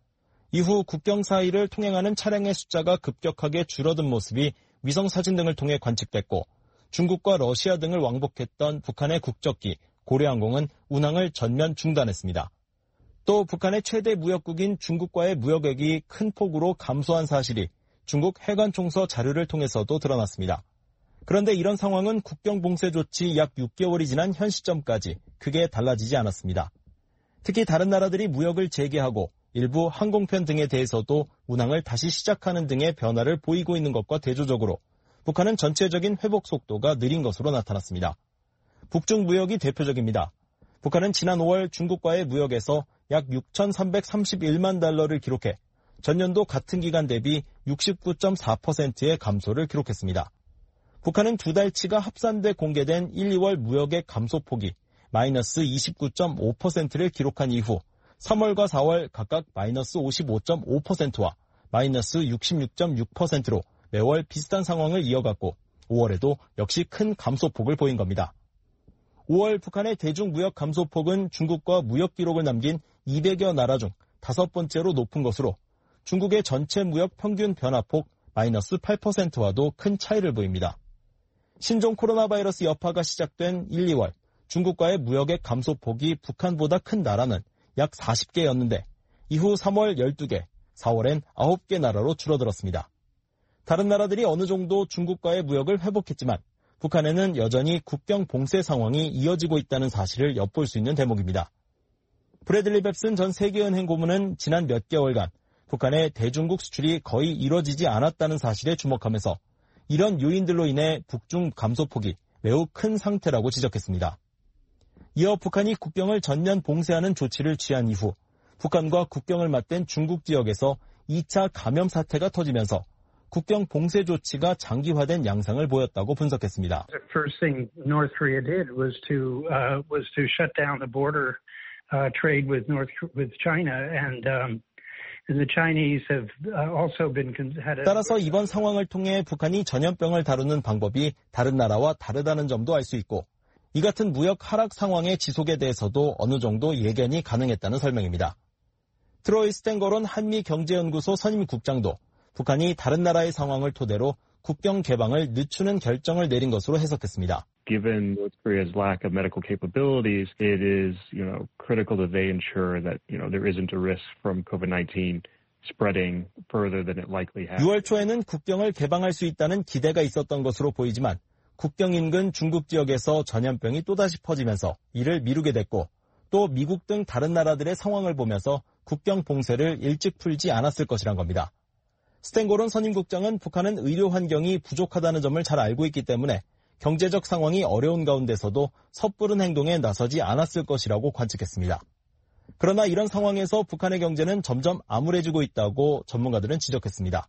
이후 국경 사이를 통행하는 차량의 숫자가 급격하게 줄어든 모습이 위성사진 등을 통해 관측됐고 중국과 러시아 등을 왕복했던 북한의 국적기 고려항공은 운항을 전면 중단했습니다. 또 북한의 최대 무역국인 중국과의 무역액이 큰 폭으로 감소한 사실이 중국 해관총서 자료를 통해서도 드러났습니다. 그런데 이런 상황은 국경 봉쇄 조치 약 6개월이 지난 현 시점까지 크게 달라지지 않았습니다. 특히 다른 나라들이 무역을 재개하고 일부 항공편 등에 대해서도 운항을 다시 시작하는 등의 변화를 보이고 있는 것과 대조적으로 북한은 전체적인 회복 속도가 느린 것으로 나타났습니다. 북중 무역이 대표적입니다. 북한은 지난 5월 중국과의 무역에서 약 6,331만 달러를 기록해 전년도 같은 기간 대비 69.4%의 감소를 기록했습니다. 북한은 두 달치가 합산돼 공개된 1, 2월 무역액 감소폭이 마이너스 29.5%를 기록한 이후 3월과 4월 각각 마이너스 55.5%와 마이너스 66.6%로 매월 비슷한 상황을 이어갔고 5월에도 역시 큰 감소폭을 보인 겁니다. 5월 북한의 대중무역 감소폭은 중국과 무역 기록을 남긴 200여 나라 중 5번째로 높은 것으로 중국의 전체 무역 평균 변화폭 마이너스 8%와도 큰 차이를 보입니다. 신종 코로나 바이러스 여파가 시작된 1, 2월 중국과의 무역액 감소폭이 북한보다 큰 나라는 약 40개였는데 이후 3월 12개, 4월엔 9개 나라로 줄어들었습니다. 다른 나라들이 어느 정도 중국과의 무역을 회복했지만 북한에는 여전히 국경 봉쇄 상황이 이어지고 있다는 사실을 엿볼 수 있는 대목입니다. 브래들리 뱁슨 전 세계은행 고문은 지난 몇 개월간 북한의 대중국 수출이 거의 이뤄지지 않았다는 사실에 주목하면서 이런 요인들로 인해 북중 감소폭이 매우 큰 상태라고 지적했습니다. 이어 북한이 국경을 전면 봉쇄하는 조치를 취한 이후 북한과 국경을 맞댄 중국 지역에서 2차 감염 사태가 터지면서 국경 봉쇄 조치가 장기화된 양상을 보였다고 분석했습니다. The first thing North Korea did was to shut down the border trade with China, and the Chinese have also had. 따라서 이번 상황을 통해 북한이 전염병을 다루는 방법이 다른 나라와 다르다는 점도 알 수 있고 이 같은 무역 하락 상황의 지속에 대해서도 어느 정도 예견이 가능했다는 설명입니다. 트로이 스탠거론 한미경제연구소 선임국장도 북한이 다른 나라의 상황을 토대로 국경 개방을 늦추는 결정을 내린 것으로 해석했습니다. Given North Korea's lack of medical capabilities, it is, critical that they ensure that, there isn't a risk from COVID-19 spreading further than it likely has. 6월 초에는 국경을 개방할 수 있다는 기대가 있었던 것으로 보이지만 국경 인근 중국 지역에서 전염병이 또다시 퍼지면서 이를 미루게 됐고 또 미국 등 다른 나라들의 상황을 보면서 국경 봉쇄를 일찍 풀지 않았을 것이란 겁니다. 스탠고론 선임국장은 북한은 의료 환경이 부족하다는 점을 잘 알고 있기 때문에 경제적 상황이 어려운 가운데서도 섣부른 행동에 나서지 않았을 것이라고 관측했습니다. 그러나 이런 상황에서 북한의 경제는 점점 암울해지고 있다고 전문가들은 지적했습니다.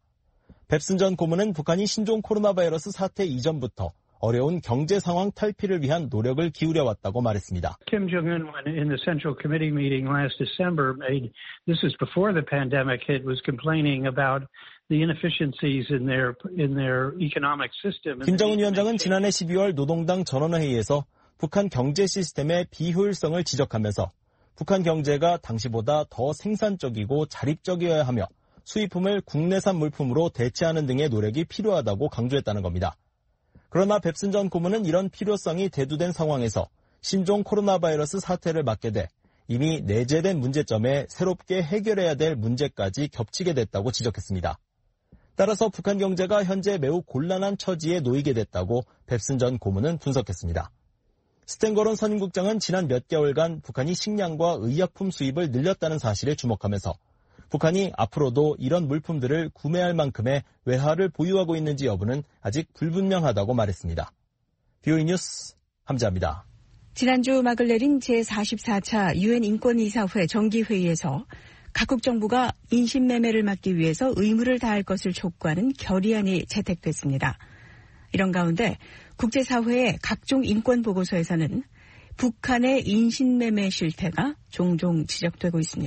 뱁슨 전 고문은 북한이 신종 코로나 바이러스 사태 이전부터 어려운 경제 상황 탈피를 위한 노력을 기울여왔다고 말했습니다. Kim Jong-un, in the Central Committee meeting last December, this is before the pandemic hit, was complaining about the inefficiencies in their economic system. 김정은 위원장은 지난해 12월 노동당 전원회의에서 북한 경제 시스템의 비효율성을 지적하면서 북한 경제가 당시보다 더 생산적이고 자립적이어야 하며 수입품을 국내산 물품으로 대체하는 등의 노력이 필요하다고 강조했다는 겁니다. 그러나 뱁슨 전 고문은 이런 필요성이 대두된 상황에서 신종 코로나 바이러스 사태를 맞게 돼 이미 내재된 문제점에 새롭게 해결해야 될 문제까지 겹치게 됐다고 지적했습니다. 따라서 북한 경제가 현재 매우 곤란한 처지에 놓이게 됐다고 뱁슨 전 고문은 분석했습니다. 스탠거론 선임국장은 지난 몇 개월간 북한이 식량과 의약품 수입을 늘렸다는 사실에 주목하면서 북한이 앞으로도 이런 물품들을 구매할 만큼의 외화를 보유하고 있는지 여부는 아직 불분명하다고 말했습니다. BOE 뉴스 함자입니다. 지난주 막을 내린 제44차 유엔 인권이사회 정기회의에서 각국 정부가 인신매매를 막기 위해서 의무를 다할 것을 촉구하는 결의안이 채택됐습니다. 이런 가운데 국제사회의 각종 인권보고서에서는 북한의 인신매매 실태가 종종 지적되고 있습니다.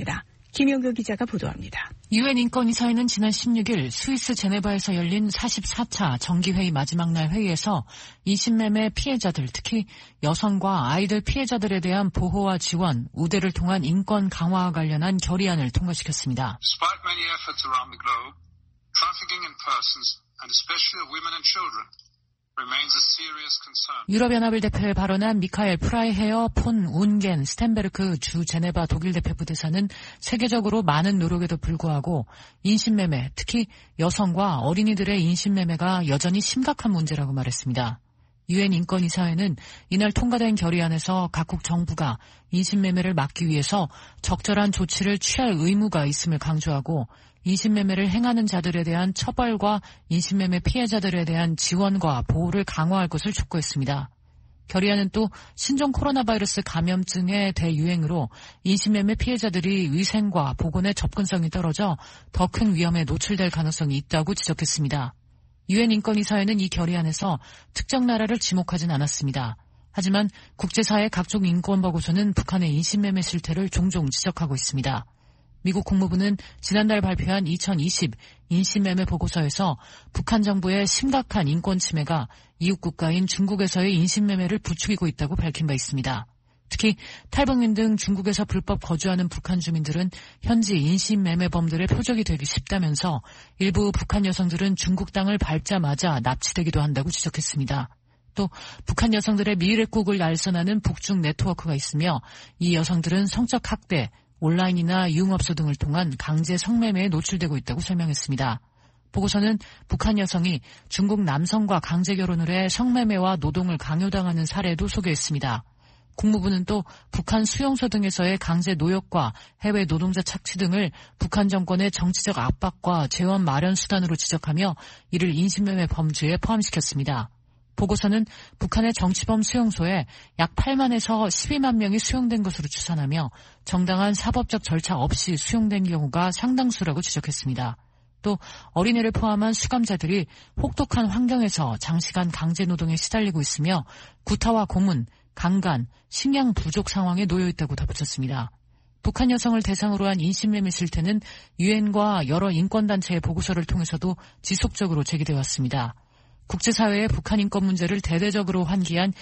김영규 기자가 보도합니다. 유엔 인권이사회는 지난 16일 스위스 제네바에서 열린 44차 정기회의 마지막 날 회의에서 인신매매 피해자들, 특히 여성과 아이들 피해자들에 대한 보호와 지원, 우대를 통한 인권 강화와 관련한 결의안을 통과시켰습니다. Despite many efforts around the globe, trafficking in persons, and especially of women and children, remains a serious concern. 유럽연합을 대표해 발언한 미카엘 프라이헤어 폰 운겐 스텐베르크 주 제네바 독일 대표 부대사는 세계적으로 많은 노력에도 불구하고 인신매매, 특히 여성과 어린이들의 인신매매가 여전히 심각한 문제라고 말했습니다. 유엔 인권이사회는 이날 통과된 결의안에서 각국 정부가 인신매매를 막기 위해서 적절한 조치를 취할 의무가 있음을 강조하고 인신매매를 행하는 자들에 대한 처벌과 인신매매 피해자들에 대한 지원과 보호를 강화할 것을 촉구했습니다. 결의안은 또 신종 코로나 바이러스 감염증의 대유행으로 인신매매 피해자들이 위생과 보건의 접근성이 떨어져 더 큰 위험에 노출될 가능성이 있다고 지적했습니다. 유엔 인권이사회는 이 결의안에서 특정 나라를 지목하진 않았습니다. 하지만 국제사회 각종 인권보고서는 북한의 인신매매 실태를 종종 지적하고 있습니다. 미국 국무부는 지난달 발표한 2020 인신매매 보고서에서 북한 정부의 심각한 인권 침해가 이웃 국가인 중국에서의 인신매매를 부추기고 있다고 밝힌 바 있습니다. 특히 탈북민 등 중국에서 불법 거주하는 북한 주민들은 현지 인신매매범들의 표적이 되기 쉽다면서 일부 북한 여성들은 중국 땅을 밟자마자 납치되기도 한다고 지적했습니다. 또 북한 여성들의 미래국을 날선하는 북중 네트워크가 있으며 이 여성들은 성적 학대, 온라인이나 유흥업소 등을 통한 강제 성매매에 노출되고 있다고 설명했습니다. 보고서는 북한 여성이 중국 남성과 강제 결혼을 해 성매매와 노동을 강요당하는 사례도 소개했습니다. 국무부는 또 북한 수용소 등에서의 강제 노역과 해외 노동자 착취 등을 북한 정권의 정치적 압박과 재원 마련 수단으로 지적하며 이를 인신매매 범죄에 포함시켰습니다. 보고서는 북한의 정치범 수용소에 약 8만에서 12만 명이 수용된 것으로 추산하며 정당한 사법적 절차 없이 수용된 경우가 상당수라고 지적했습니다. 또 어린이를 포함한 수감자들이 혹독한 환경에서 장시간 강제 노동에 시달리고 있으며 구타와 고문, 강간, 식량 부족 상황에 놓여 있다고 덧붙였습니다. 북한 여성을 대상으로 한 인신매매 실태는 유엔과 여러 인권단체의 보고서를 통해서도 지속적으로 제기되어 왔습니다. 국제사회의 북한 인권 문제를 대대적으로 환기한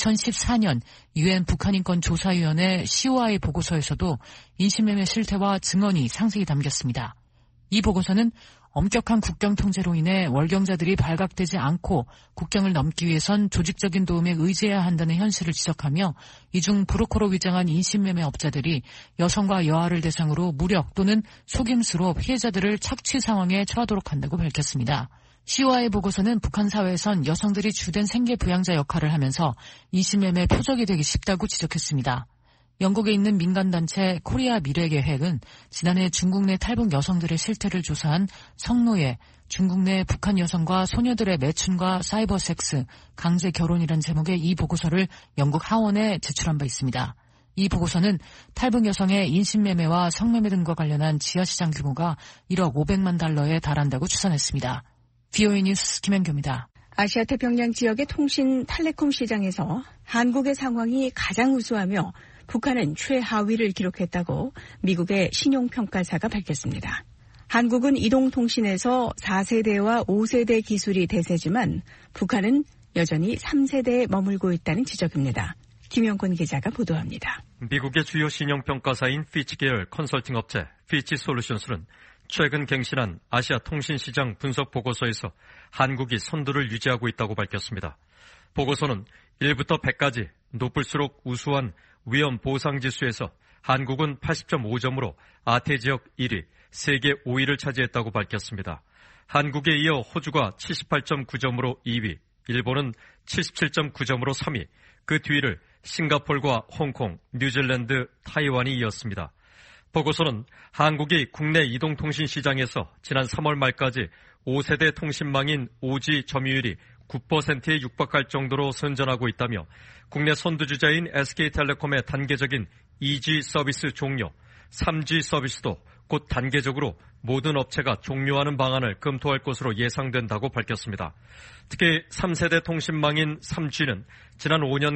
2014년 유엔 북한인권조사위원회 COI 보고서에서도 인신매매 실태와 증언이 상세히 담겼습니다. 이 보고서는 엄격한 국경 통제로 인해 월경자들이 발각되지 않고 국경을 넘기 위해선 조직적인 도움에 의지해야 한다는 현실을 지적하며 이중 브로커로 위장한 인신매매 업자들이 여성과 여아를 대상으로 무력 또는 속임수로 피해자들을 착취 상황에 처하도록 한다고 밝혔습니다. COI 보고서는 북한 사회에선 여성들이 주된 생계 부양자 역할을 하면서 인신매매 표적이 되기 쉽다고 지적했습니다. 영국에 있는 민간단체 코리아 미래계획은 지난해 중국 내 탈북 여성들의 실태를 조사한 성노예, 중국 내 북한 여성과 소녀들의 매춘과 사이버 섹스, 강제 결혼이란 제목의 이 보고서를 영국 하원에 제출한 바 있습니다. 이 보고서는 탈북 여성의 인신매매와 성매매 등과 관련한 지하시장 규모가 1억 500만 달러에 달한다고 추산했습니다. VOA 뉴스 김현규입니다. 아시아 태평양 지역의 통신 텔레콤 시장에서 한국의 상황이 가장 우수하며 북한은 최하위를 기록했다고 미국의 신용평가사가 밝혔습니다. 한국은 이동통신에서 4세대와 5세대 기술이 대세지만 북한은 여전히 3세대에 머물고 있다는 지적입니다. 김영권 기자가 보도합니다. 미국의 주요 신용평가사인 피치 계열 컨설팅 업체 피치 솔루션스는 최근 갱신한 아시아 통신시장 분석 보고서에서 한국이 선두를 유지하고 있다고 밝혔습니다. 보고서는 1부터 100까지 높을수록 우수한 위험 보상 지수에서 한국은 80.5점으로 아태 지역 1위, 세계 5위를 차지했다고 밝혔습니다. 한국에 이어 호주가 78.9점으로 2위, 일본은 77.9점으로 3위, 그 뒤를 싱가포르와 홍콩, 뉴질랜드, 타이완이 이었습니다. 보고서는 한국이 국내 이동통신 시장에서 지난 3월 말까지 5세대 통신망인 5G 점유율이 9%에 육박할 정도로 선전하고 있다며 국내 선두주자인 SK텔레콤의 단계적인 2G 서비스 종료, 3G 서비스도 곧 단계적으로 모든 업체가 종료하는 방안을 검토할 것으로 예상된다고 밝혔습니다. 특히 3세대 통신망인 3G는 지난 5년간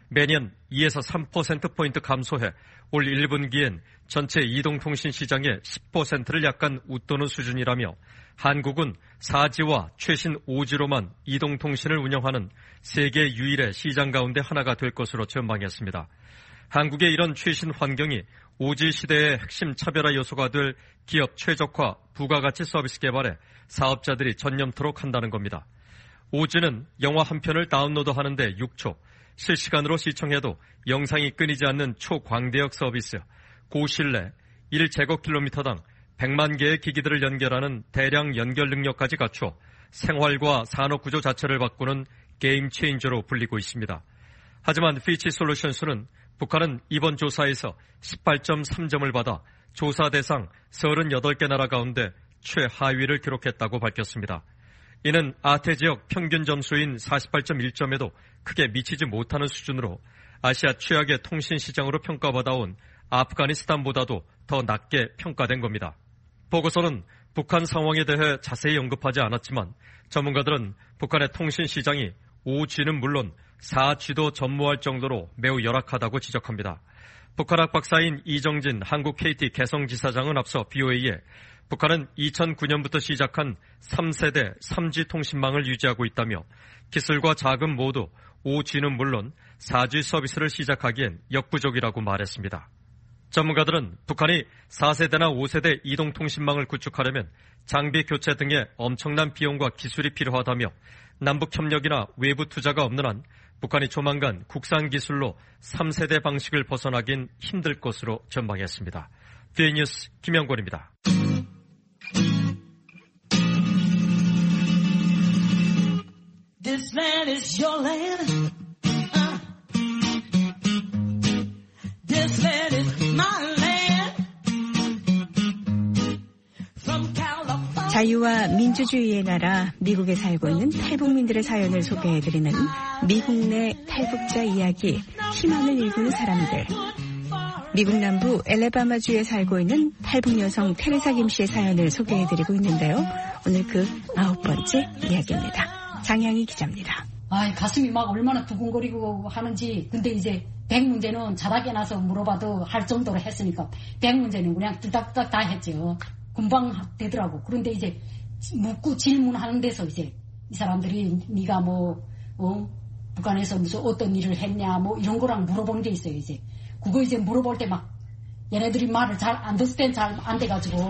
매년 2에서 3%포인트 감소해 올 1분기엔 전체 이동통신 시장의 10%를 약간 웃도는 수준이라며 한국은 4G와 최신 5G로만 이동통신을 운영하는 세계 유일의 시장 가운데 하나가 될 것으로 전망했습니다. 한국의 이런 최신 환경이 5G 시대의 핵심 차별화 요소가 될 기업 최적화 부가가치 서비스 개발에 사업자들이 전념토록 한다는 겁니다. 5G는 영화 한 편을 다운로드하는데 6초, 실시간으로 시청해도 영상이 끊이지 않는 초광대역 서비스, 고신뢰, 1제곱킬로미터당 100만 개의 기기들을 연결하는 대량 연결 능력까지 갖춰 생활과 산업 구조 자체를 바꾸는 게임 체인저로 불리고 있습니다. 하지만 피치 솔루션스는 북한은 이번 조사에서 18.3점을 받아 조사 대상 38개 나라 가운데 최하위를 기록했다고 밝혔습니다. 이는 아태 지역 평균 점수인 48.1점에도 크게 미치지 못하는 수준으로 아시아 최악의 통신 시장으로 평가받아온 아프가니스탄보다도 더 낮게 평가된 겁니다. 보고서는 북한 상황에 대해 자세히 언급하지 않았지만 전문가들은 북한의 통신 시장이 5G는 물론 4G도 전무할 정도로 매우 열악하다고 지적합니다. 북한학 박사인 이정진 한국 KT 개성지사장은 앞서 BOA에 북한은 2009년부터 시작한 3세대 3G 통신망을 유지하고 있다며 기술과 자금 모두 5G는 물론 4G 서비스를 시작하기엔 역부족이라고 말했습니다. 전문가들은 북한이 4세대나 5세대 이동통신망을 구축하려면 장비 교체 등의 엄청난 비용과 기술이 필요하다며 남북협력이나 외부 투자가 없는 한 북한이 조만간 국산 기술로 3세대 방식을 벗어나긴 힘들 것으로 전망했습니다. BA 뉴스 김영권입니다. This land is your land. This land is my land. From California. 자유와 민주주의의 나라 미국에 살고 있는 탈북민들의 사연을 소개해드리는 미국 내 탈북자 이야기, 희망을 일구는 사람들. 미국 남부 엘레바마주에 살고 있는 탈북 여성 테레사 김 씨의 사연을 소개해드리고 있는데요. 오늘 그 9번째 이야기입니다. 장향희 기자입니다. 가슴이 막 얼마나 두근거리고 하는지. 근데 이제 100문제는 자다게 나서 물어봐도 할 정도로 했으니까 100문제는 그냥 뚜닥뚜닥 다 했죠. 금방 되더라고. 그런데 이제 묻고 질문하는 데서 이제 이 사람들이 네가 북한에서 무슨 어떤 일을 했냐 이런 거랑 물어본 게 있어요. 이제 그거 이제 물어볼 때 막 얘네들이 말을 잘 안 듣을 땐 잘 안 돼가지고.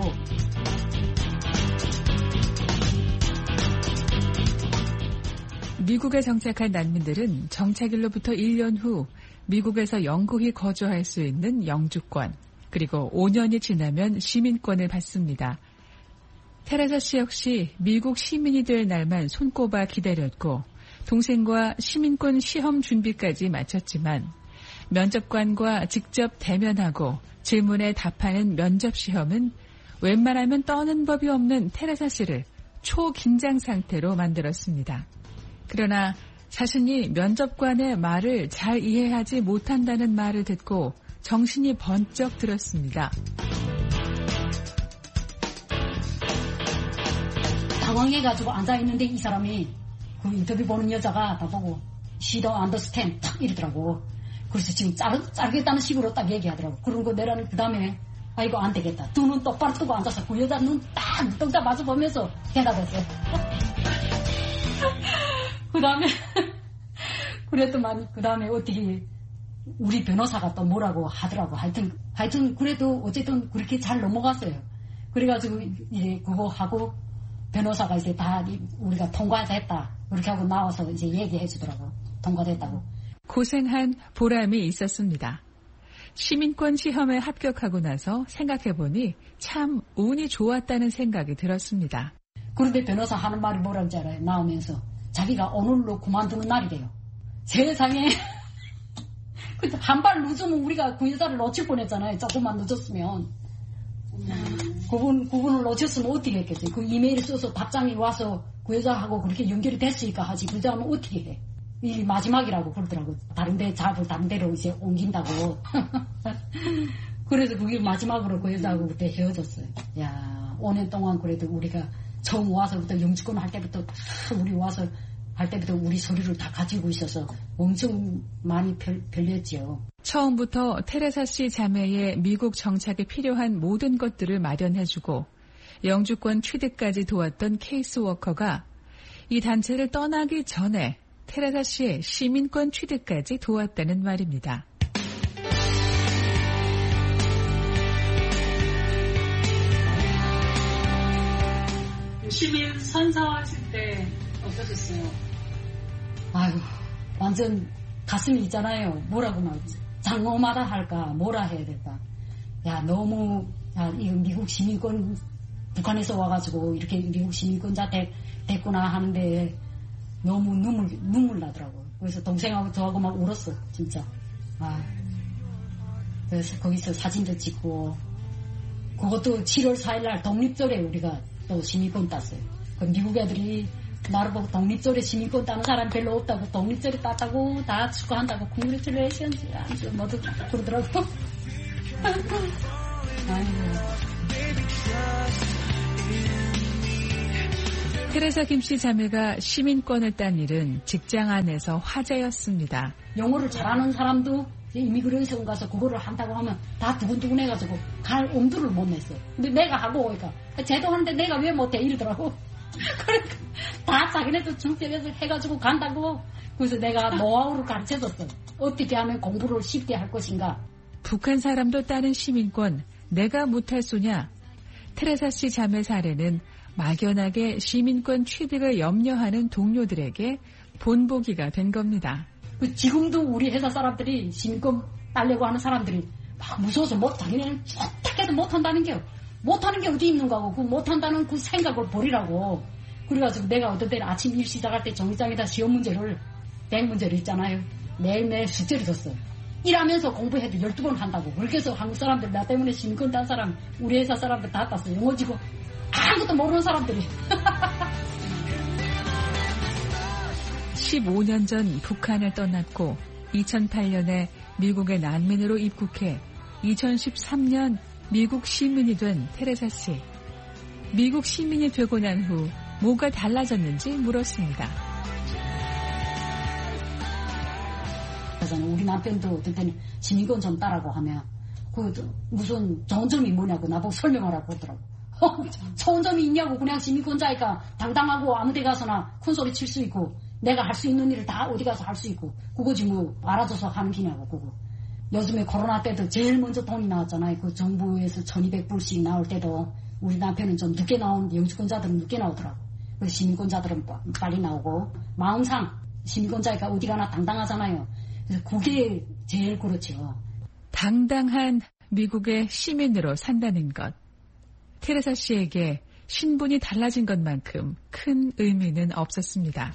미국에 정착한 난민들은 정착일로부터 1년 후 미국에서 영구히 거주할 수 있는 영주권, 그리고 5년이 지나면 시민권을 받습니다. 테레사 씨 역시 미국 시민이 될 날만 손꼽아 기다렸고 동생과 시민권 시험 준비까지 마쳤지만 면접관과 직접 대면하고 질문에 답하는 면접 시험은 웬만하면 떠는 법이 없는 테레사 씨를 초긴장 상태로 만들었습니다. 그러나 자신이 면접관의 말을 잘 이해하지 못한다는 말을 듣고 정신이 번쩍 들었습니다. 당황해가지고 앉아있는데 이 사람이 그 인터뷰 보는 여자가 나보고 She don't understand 딱 이러더라고. 그래서 지금 자르겠다는 식으로 딱 얘기하더라고. 그런 거 내라는 그 다음에 이거 안 되겠다. 두 눈 똑바로 뜨고 앉아서 그 여자 눈 딱 떡자 마주 보면서 대답했어요. 그 다음에 그랬더만 그 다음에 어떻게 우리 변호사가 또 뭐라고 하더라고. 하여튼 그래도 어쨌든 그렇게 잘 넘어갔어요. 그래가지고 이제 그거 하고 변호사가 이제 다 우리가 통과했다 그렇게 하고 나와서 이제 얘기해 주더라고. 통과됐다고. 고생한 보람이 있었습니다. 시민권 시험에 합격하고 나서 생각해보니 참 운이 좋았다는 생각이 들었습니다. 그런데 변호사 하는 말이 뭐라는지 알아요? 나오면서 자기가 오늘로 그만두는 날이래요. 세상에 한 발 늦으면 우리가 그 여자를 놓칠 뻔했잖아요. 조금만 늦었으면. 그분을 놓쳤으면 어떻게 했겠어요? 그 이메일 써서 답장이 와서 그 여자하고 그렇게 연결이 됐으니까 하지. 그 여자는 어떻게 해? 이 마지막이라고 그러더라고. 다른데 잡을 다른 데로 이제 옮긴다고. 그래서 그게 마지막으로 그 여자하고 그때 헤어졌어요. 야, 5년 동안 그래도 우리가 처음 와서부터 영주권 할 때부터 우리 와서 할 때부터 우리 소리를 다 가지고 있어서 엄청 많이 별렸죠. 처음부터 테레사 씨 자매의 미국 정착에 필요한 모든 것들을 마련해주고 영주권 취득까지 도왔던 케이스워커가 이 단체를 떠나기 전에 테레사 씨의 시민권 취득까지 도왔다는 말입니다. 시민 선서하실 때 어떠셨어요? 아유, 완전 가슴이 있잖아요. 뭐라고 말하지? 장엄하다 할까? 뭐라 해야 될까? 야, 너무, 이거 미국 시민권, 북한에서 와가지고 이렇게 미국 시민권자 됐구나 하는데 너무 눈물 나더라고요. 그래서 동생하고 저하고 막 울었어, 진짜. 그래서 거기서 사진도 찍고, 그것도 7월 4일날 독립절에 우리가 또 시민권 땄어요. 그 미국 애들이 나를 보고 독립절에 시민권 따는 사람 별로 없다고, 독립절에 땄다고 다 축하한다고, Congratulations 아주 모두 그러더라고. 테레사 김씨 자매가 시민권을 딴 일은 직장 안에서 화제였습니다. 영어를 잘하는 사람도 이미그레이션 가서 그거를 한다고 하면 다 두근두근해가지고 갈 엄두를 못 냈어요. 근데 내가 하고 오니까 쟤도 하는데 내가 왜 못해 이러더라고. 그러니까 다 자기네도 중점에서 해가지고 간다고. 그래서 내가 노하우를 가르쳐줬어. 어떻게 하면 공부를 쉽게 할 것인가. 북한 사람도 따는 시민권 내가 못할 소냐. 테레사 씨 자매 사례는 막연하게 시민권 취득을 염려하는 동료들에게 본보기가 된 겁니다. 지금도 우리 회사 사람들이 시민권 따려고 하는 사람들이 막 무서워서 자기네는 어떻게 해도 못한다는 게 어디 있는 거고 그 못한다는 그 생각을 버리라고. 그래가지고 내가 어떤 때는 아침 일 시작할 때 정의장에다 시험 문제를 100문제를 있잖아요. 매일매일 숙제를 줬어요. 일하면서 공부해도 12번 한다고. 그렇게 해서 한국 사람들 나 때문에 시민권 딴 사람 우리 회사 사람들 다 땄어요. 영어 지고 아무것도 모르는 사람들이. 15년 전 북한을 떠났고 2008년에 미국의 난민으로 입국해 2013년 미국 시민이 된 테레사 씨. 미국 시민이 되고 난 후 뭐가 달라졌는지 물었습니다. 우리 남편도 어떤 때는 시민권 좀 따라고 하면 그 무슨 좋은 점이 뭐냐고 나보고 설명하라고 하더라고. 좋은 점이 있냐고. 그냥 시민권자니까 당당하고 아무 데 가서나 큰소리 칠 수 있고 내가 할 수 있는 일을 다 어디 가서 할 수 있고 그거지 뭐 알아줘서 하는 기냐고. 그거 요즘에 코로나 때도 제일 먼저 돈이 나왔잖아요. 그 정부에서 1200불씩 나올 때도 우리 남편은 좀 늦게 나온 영주권자들은 늦게 나오더라고. 그래서 시민권자들은 빨리 나오고 마음상 시민권자니까 어디 가나 당당하잖아요. 그래서 그게 제일 그렇죠. 당당한 미국의 시민으로 산다는 것. 테레사 씨에게 신분이 달라진 것만큼 큰 의미는 없었습니다.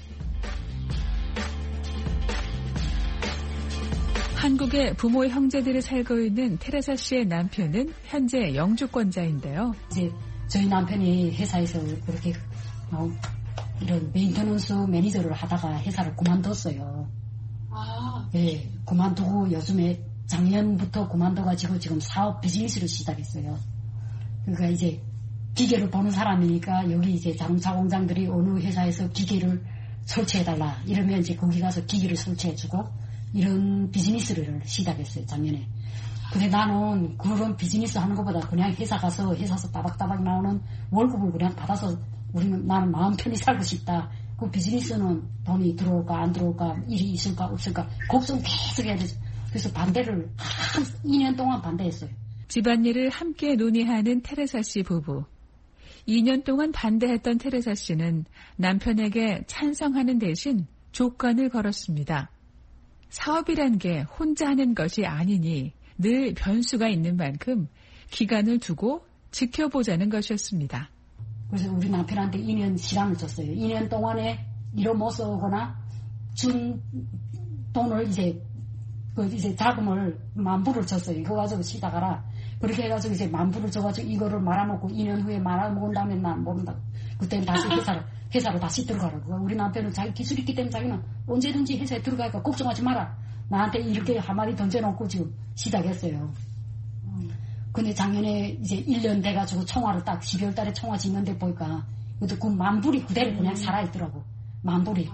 한국의 부모의 형제들이 살고 있는 테레사 씨의 남편은 현재 영주권자인데요. 이제 저희 남편이 회사에서 그렇게 이런 메인터넌스 매니저를 하다가 회사를 그만뒀어요. 네, 그만두고 요즘에 작년부터 그만둬가지고 지금 사업 비즈니스를 시작했어요. 그러니까 이제 기계를 보는 사람이니까 여기 이제 자동차 공장들이 어느 회사에서 기계를 설치해달라 이러면 이제 거기 가서 기계를 설치해주고 이런 비즈니스를 시작했어요, 작년에. 근데 나는 그런 비즈니스 하는 것보다 그냥 회사 가서 회사에서 따박따박 나오는 월급을 그냥 받아서 나는 마음 편히 살고 싶다. 그 비즈니스는 돈이 들어올까 안 들어올까 일이 있을까 없을까 걱정 계속 해야 되죠. 그래서 반대를 한 2년 동안 반대했어요. 집안일을 함께 논의하는 테레사 씨 부부. 2년 동안 반대했던 테레사 씨는 남편에게 찬성하는 대신 조건을 걸었습니다. 사업이란 게 혼자 하는 것이 아니니 늘 변수가 있는 만큼 기간을 두고 지켜보자는 것이었습니다. 그래서 우리 남편한테 2년 시간을 줬어요. 2년 동안에 일을 못 쓰거나 준 돈을 이제 자금을 10,000불을 줬어요. 이거 가지고 시작하라. 그렇게 해가지고 이제 10,000불을 줘가지고 이거를 말아먹고 2년 후에 말아먹은 다음에 난 모른다. 그때는 다시 회사로 다시 들어가라고. 우리 남편은 자기 기술이 있기 때문에 자기는 언제든지 회사에 들어가니까 걱정하지 마라. 나한테 이렇게 한마디 던져놓고 지금 시작했어요. 근데 작년에 이제 1년 돼가지고 청와를 딱 12월 달에 청와 짓는데 보니까 그 10,000불이 그대로 그냥 살아있더라고. 10,000불이.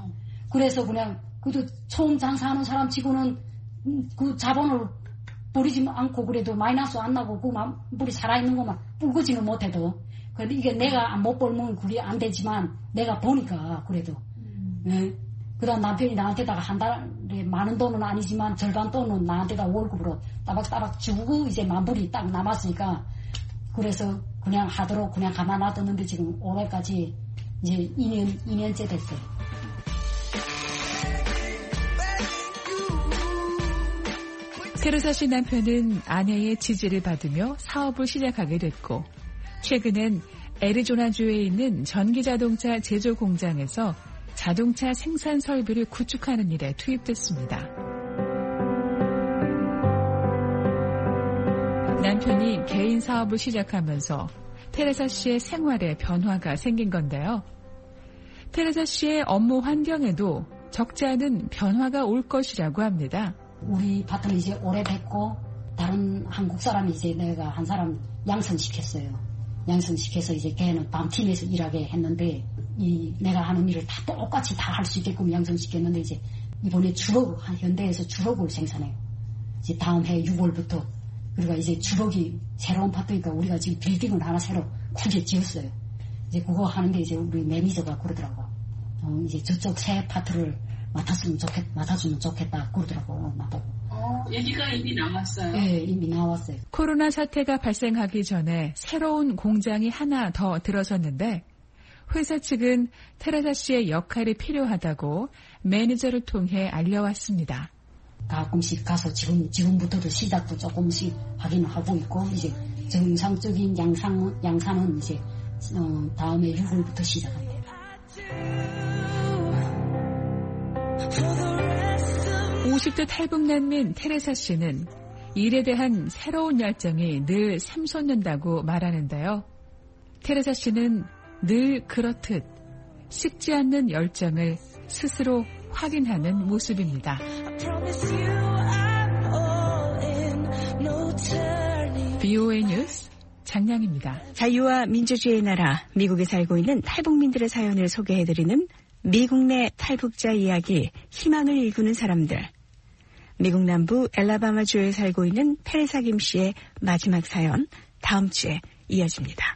그래서 그냥 그래도 처음 장사하는 사람 치고는 그 자본을 버리지 않고 그래도 마이너스 안 나고 그만 물이 살아있는 것만 불거지는 못해도 그래도 이게 내가 못 벌면 그게 안 되지만 내가 보니까 그래도 네. 그다음 남편이 나한테다가 한 달에 많은 돈은 아니지만 절반 돈은 나한테다 월급으로 따박따박 주고 이제 만불이 딱 남았으니까 그래서 그냥 하도록 그냥 가만 놔뒀는데 지금 올해까지 이제 2년째 됐어요. 테레사 씨 남편은 아내의 지지를 받으며 사업을 시작하게 됐고 최근엔 애리조나주에 있는 전기자동차 제조 공장에서 자동차 생산 설비를 구축하는 일에 투입됐습니다. 남편이 개인 사업을 시작하면서 테레사 씨의 생활에 변화가 생긴 건데요. 테레사 씨의 업무 환경에도 적지 않은 변화가 올 것이라고 합니다. 우리 파트는 이제 오래됐고 다른 한국 사람이 이제 내가 한 사람 양성시켰어요. 양성시켜서 이제 걔는 밤팀에서 일하게 했는데 내가 하는 일을 다 똑같이 다 할 수 있게끔 양성시켰는데 이제 이번에 주로 현대에서 주록을 생산해요. 이제 다음 해 6월부터 그리고 이제 주록이 새로운 파트니까 우리가 지금 빌딩을 하나 새로 크게 지었어요. 이제 그거 하는데 이제 우리 매니저가 그러더라고. 이제 저쪽 새 파트를 맡아주면 좋겠다 그러더라고. 얘기가 이미 나왔어요? 네, 이미 나왔어요. 코로나 사태가 발생하기 전에 새로운 공장이 하나 더 들어섰는데 회사 측은 테레사 씨의 역할이 필요하다고 매니저를 통해 알려왔습니다. 가끔씩 가서 지금부터도 시작도 조금씩 하긴 하고 있고 이제 정상적인 양산은 이제 다음에 6월부터 시작합니다. 50대 탈북난민 테레사 씨는 일에 대한 새로운 열정이 늘 샘솟는다고 말하는데요. 테레사 씨는 늘 그렇듯 식지 않는 열정을 스스로 확인하는 모습입니다. VOA 뉴스 장량입니다. 자유와 민주주의의 나라 미국에 살고 있는 탈북민들의 사연을 소개해드리는 미국 내 탈북자 이야기 희망을 일구는 사람들. 미국 남부 엘라바마주에 살고 있는 테레사 김 씨의 마지막 사연 다음 주에 이어집니다.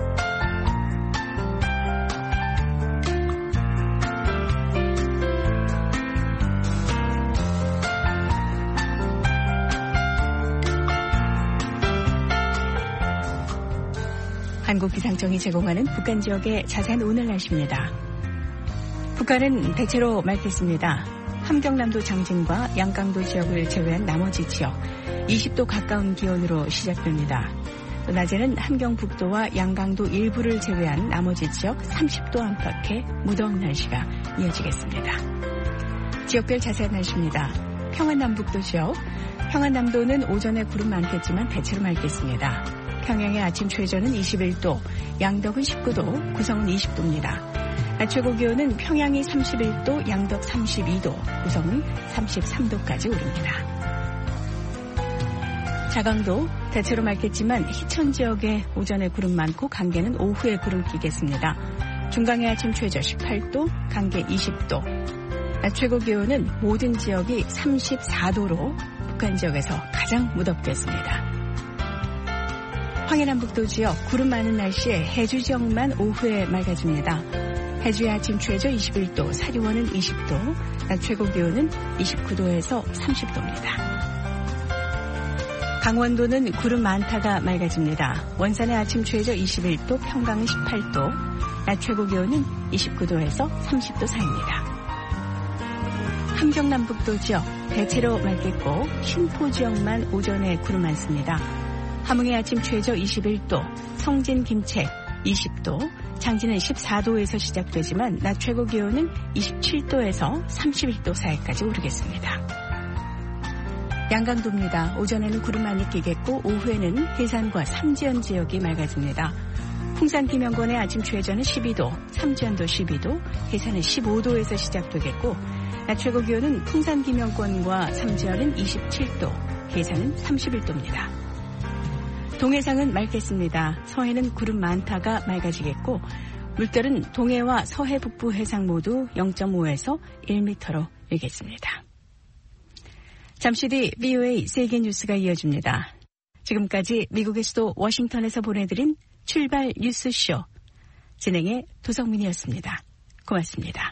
한국기상청이 제공하는 북한 지역의 자세한 오늘 날씨입니다. 북한은 대체로 맑겠습니다. 함경남도 장진과 양강도 지역을 제외한 나머지 지역 20도 가까운 기온으로 시작됩니다. 또 낮에는 함경북도와 양강도 일부를 제외한 나머지 지역 30도 안팎의 무더운 날씨가 이어지겠습니다. 지역별 자세한 날씨입니다. 평안남북도 지역, 평안남도는 오전에 구름 많겠지만 대체로 맑겠습니다. 평양의 아침 최저는 21도, 양덕은 19도, 구성은 20도입니다. 낮 최고 기온은 평양이 31도, 양덕 32도, 구성은 33도까지 오릅니다. 자강도 대체로 맑겠지만 희천 지역에 오전에 구름 많고 강계는 오후에 구름 끼겠습니다. 중강의 아침 최저 18도, 강계 20도. 낮 최고 기온은 모든 지역이 34도로 북한 지역에서 가장 무덥겠습니다. 황해남북도 지역 구름 많은 날씨에 해주 지역만 오후에 맑아집니다. 해주의 아침 최저 21도, 사리원은 20도, 낮 최고 기온은 29도에서 30도입니다. 강원도는 구름 많다가 맑아집니다. 원산의 아침 최저 21도, 평강은 18도, 낮 최고 기온은 29도에서 30도 사이입니다. 함경남북도 지역 대체로 맑겠고 신포 지역만 오전에 구름 많습니다. 함흥의 아침 최저 21도, 성진 김책 20도, 장진은 14도에서 시작되지만 낮 최고 기온은 27도에서 31도 사이까지 오르겠습니다. 양강도입니다. 오전에는 구름 많이 끼겠고 오후에는 해산과 삼지연 지역이 맑아집니다. 풍산 김영권의 아침 최저는 12도, 삼지연도 12도, 해산은 15도에서 시작되겠고 낮 최고 기온은 풍산 김영권과 삼지연은 27도, 해산은 31도입니다. 동해상은 맑겠습니다. 서해는 구름 많다가 맑아지겠고 물결은 동해와 서해 북부 해상 모두 0.5에서 1m로 일겠습니다. 잠시 뒤 VOA 세계 뉴스가 이어집니다. 지금까지 미국의 수도 워싱턴에서 보내드린 출발 뉴스쇼 진행의 도성민이었습니다. 고맙습니다.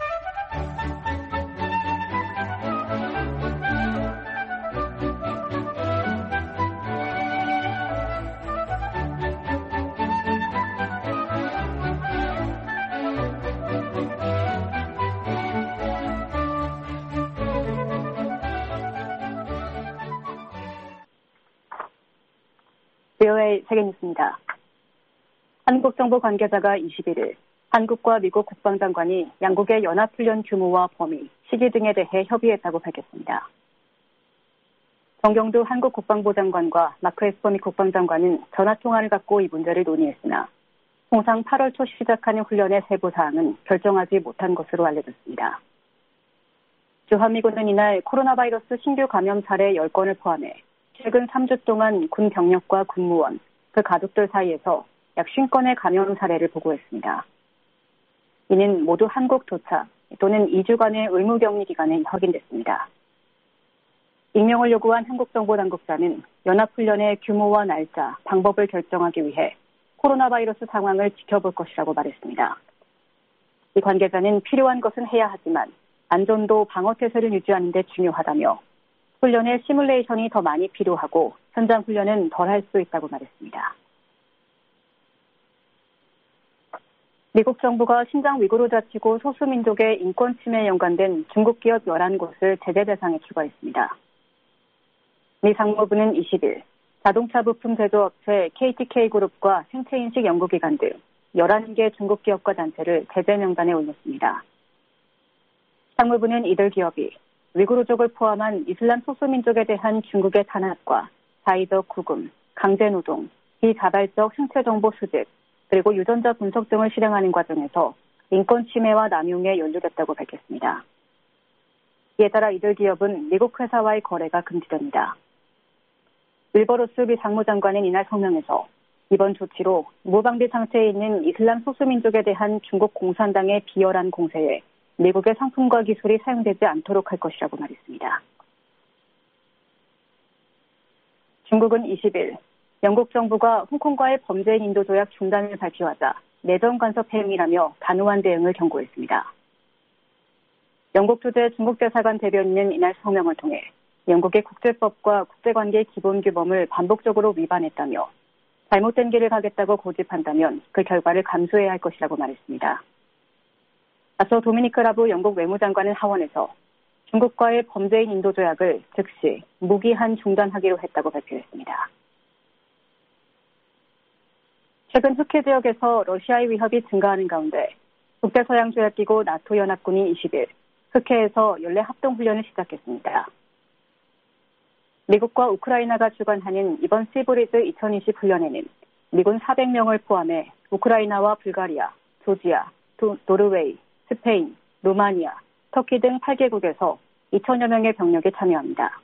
VOA 세계뉴스입니다. 한국 정부 관계자가 21일 한국과 미국 국방장관이 양국의 연합훈련 규모와 범위, 시기 등에 대해 협의했다고 밝혔습니다. 정경두 한국 국방부 장관과 마크 에스퍼 미 국방장관은 전화통화를 갖고 이 문제를 논의했으나 통상 8월 초 시작하는 훈련의 세부 사항은 결정하지 못한 것으로 알려졌습니다. 주한미군은 이날 코로나 바이러스 신규 감염 사례 10건을 포함해 최근 3주 동안 군 병력과 군무원, 그 가족들 사이에서 약 50건의 감염 사례를 보고했습니다. 이는 모두 한국 도착 또는 2주간의 의무격리 기간에 확인됐습니다. 익명을 요구한 한국 정보 당국자는 연합훈련의 규모와 날짜, 방법을 결정하기 위해 코로나 바이러스 상황을 지켜볼 것이라고 말했습니다. 이 관계자는 필요한 것은 해야 하지만 안전도 방어태세를 유지하는 데 중요하다며 훈련의 시뮬레이션이 더 많이 필요하고 현장 훈련은 덜 할 수 있다고 말했습니다. 미국 정부가 신장 위구르 자치구 소수민족의 인권 침해에 연관된 중국 기업 11곳을 제재 대상에 추가했습니다. 미 상무부는 20일 자동차 부품 제조업체 KTK그룹과 생체인식 연구기관 등 11개 중국 기업과 단체를 제재 명단에 올렸습니다. 상무부는 이들 기업이 위구르족을 포함한 이슬람 소수민족에 대한 중국의 탄압과 자의적 구금, 강제노동, 비자발적 생체정보 수집, 그리고 유전자 분석 등을 실행하는 과정에서 인권 침해와 남용에 연루됐다고 밝혔습니다. 이에 따라 이들 기업은 미국 회사와의 거래가 금지됩니다. 윌버로스 미 상무장관은 이날 성명에서 이번 조치로 무방비 상태에 있는 이슬람 소수민족에 대한 중국 공산당의 비열한 공세에 미국의 상품과 기술이 사용되지 않도록 할 것이라고 말했습니다. 중국은 20일 영국 정부가 홍콩과의 범죄인 인도 조약 중단을 발표하자 내정 간섭 행위라며 단호한 대응을 경고했습니다. 영국 주재 중국 대사관 대변인은 이날 성명을 통해 영국의 국제법과 국제관계 기본규범을 반복적으로 위반했다며 잘못된 길을 가겠다고 고집한다면 그 결과를 감수해야 할 것이라고 말했습니다. 앞서 도미니크 라브 영국 외무장관은 하원에서 중국과의 범죄인 인도 조약을 즉시 무기한 중단하기로 했다고 발표했습니다. 최근 흑해 지역에서 러시아의 위협이 증가하는 가운데 북대서양조약기구 나토 연합군이 20일 흑해에서 연례 합동훈련을 시작했습니다. 미국과 우크라이나가 주관하는 이번 시브리즈 2020 훈련에는 미군 400명을 포함해 우크라이나와 불가리아, 조지아, 노르웨이, 스페인, 루마니아, 터키 등 8개국에서 2천여 명의 병력이 참여합니다.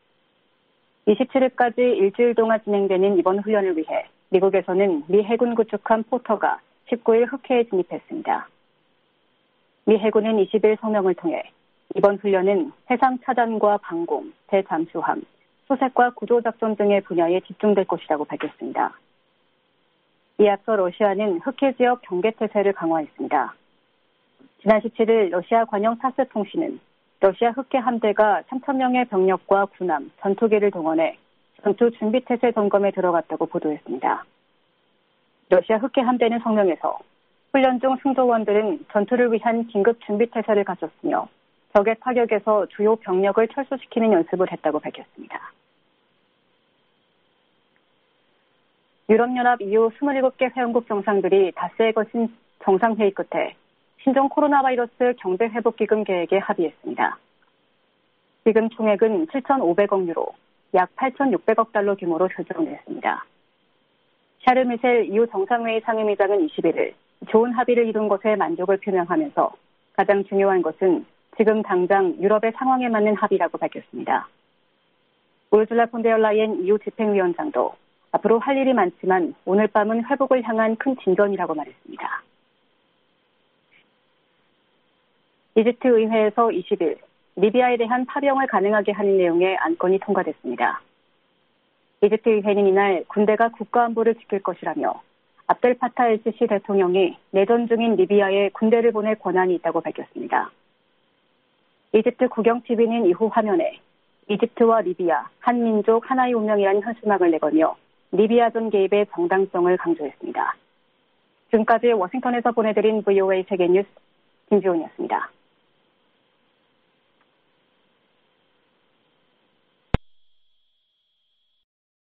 27일까지 일주일 동안 진행되는 이번 훈련을 위해 미국에서는 미 해군 구축함 포터가 19일 흑해에 진입했습니다. 미 해군은 20일 성명을 통해 이번 훈련은 해상 차단과 방공, 대잠수함, 수색과 구조작전 등의 분야에 집중될 것이라고 밝혔습니다. 이에 앞서 러시아는 흑해 지역 경계태세를 강화했습니다. 지난 17일 러시아 관영 타스 통신은 러시아 흑해 함대가 3,000명의 병력과 군함, 전투기를 동원해 전투 준비태세 점검에 들어갔다고 보도했습니다. 러시아 흑해 함대는 성명에서 훈련 중 승조원들은 전투를 위한 긴급 준비태세를 갖췄으며 적의 타격에서 주요 병력을 철수시키는 연습을 했다고 밝혔습니다. 유럽연합 EU 27개 회원국 정상들이 닷새에 거친 정상회의 끝에 신종 코로나 바이러스 경제회복기금 계획에 합의했습니다. 기금 총액은 7,500억 유로, 약 8,600억 달러 규모로 결정됐습니다. 샤르 미셸 EU 정상회의 상임위장은 21일 좋은 합의를 이룬 것에 만족을 표명하면서 가장 중요한 것은 지금 당장 유럽의 상황에 맞는 합의라고 밝혔습니다. 우르줄라 폰데얼라이엔 EU 집행위원장도 앞으로 할 일이 많지만 오늘 밤은 회복을 향한 큰 진전이라고 말했습니다. 이집트 의회에서 20일 리비아에 대한 파병을 가능하게 하는 내용의 안건이 통과됐습니다. 이집트 의회는 이날 군대가 국가안보를 지킬 것이라며 압델 파타 엘시시 대통령이 내전 중인 리비아에 군대를 보낼 권한이 있다고 밝혔습니다. 이집트 국영TV는 이후 화면에 이집트와 리비아, 한 민족 하나의 운명이라는 현수막을 내걸며 리비아전 개입의 정당성을 강조했습니다. 지금까지 워싱턴에서 보내드린 VOA 세계뉴스 김지훈이었습니다.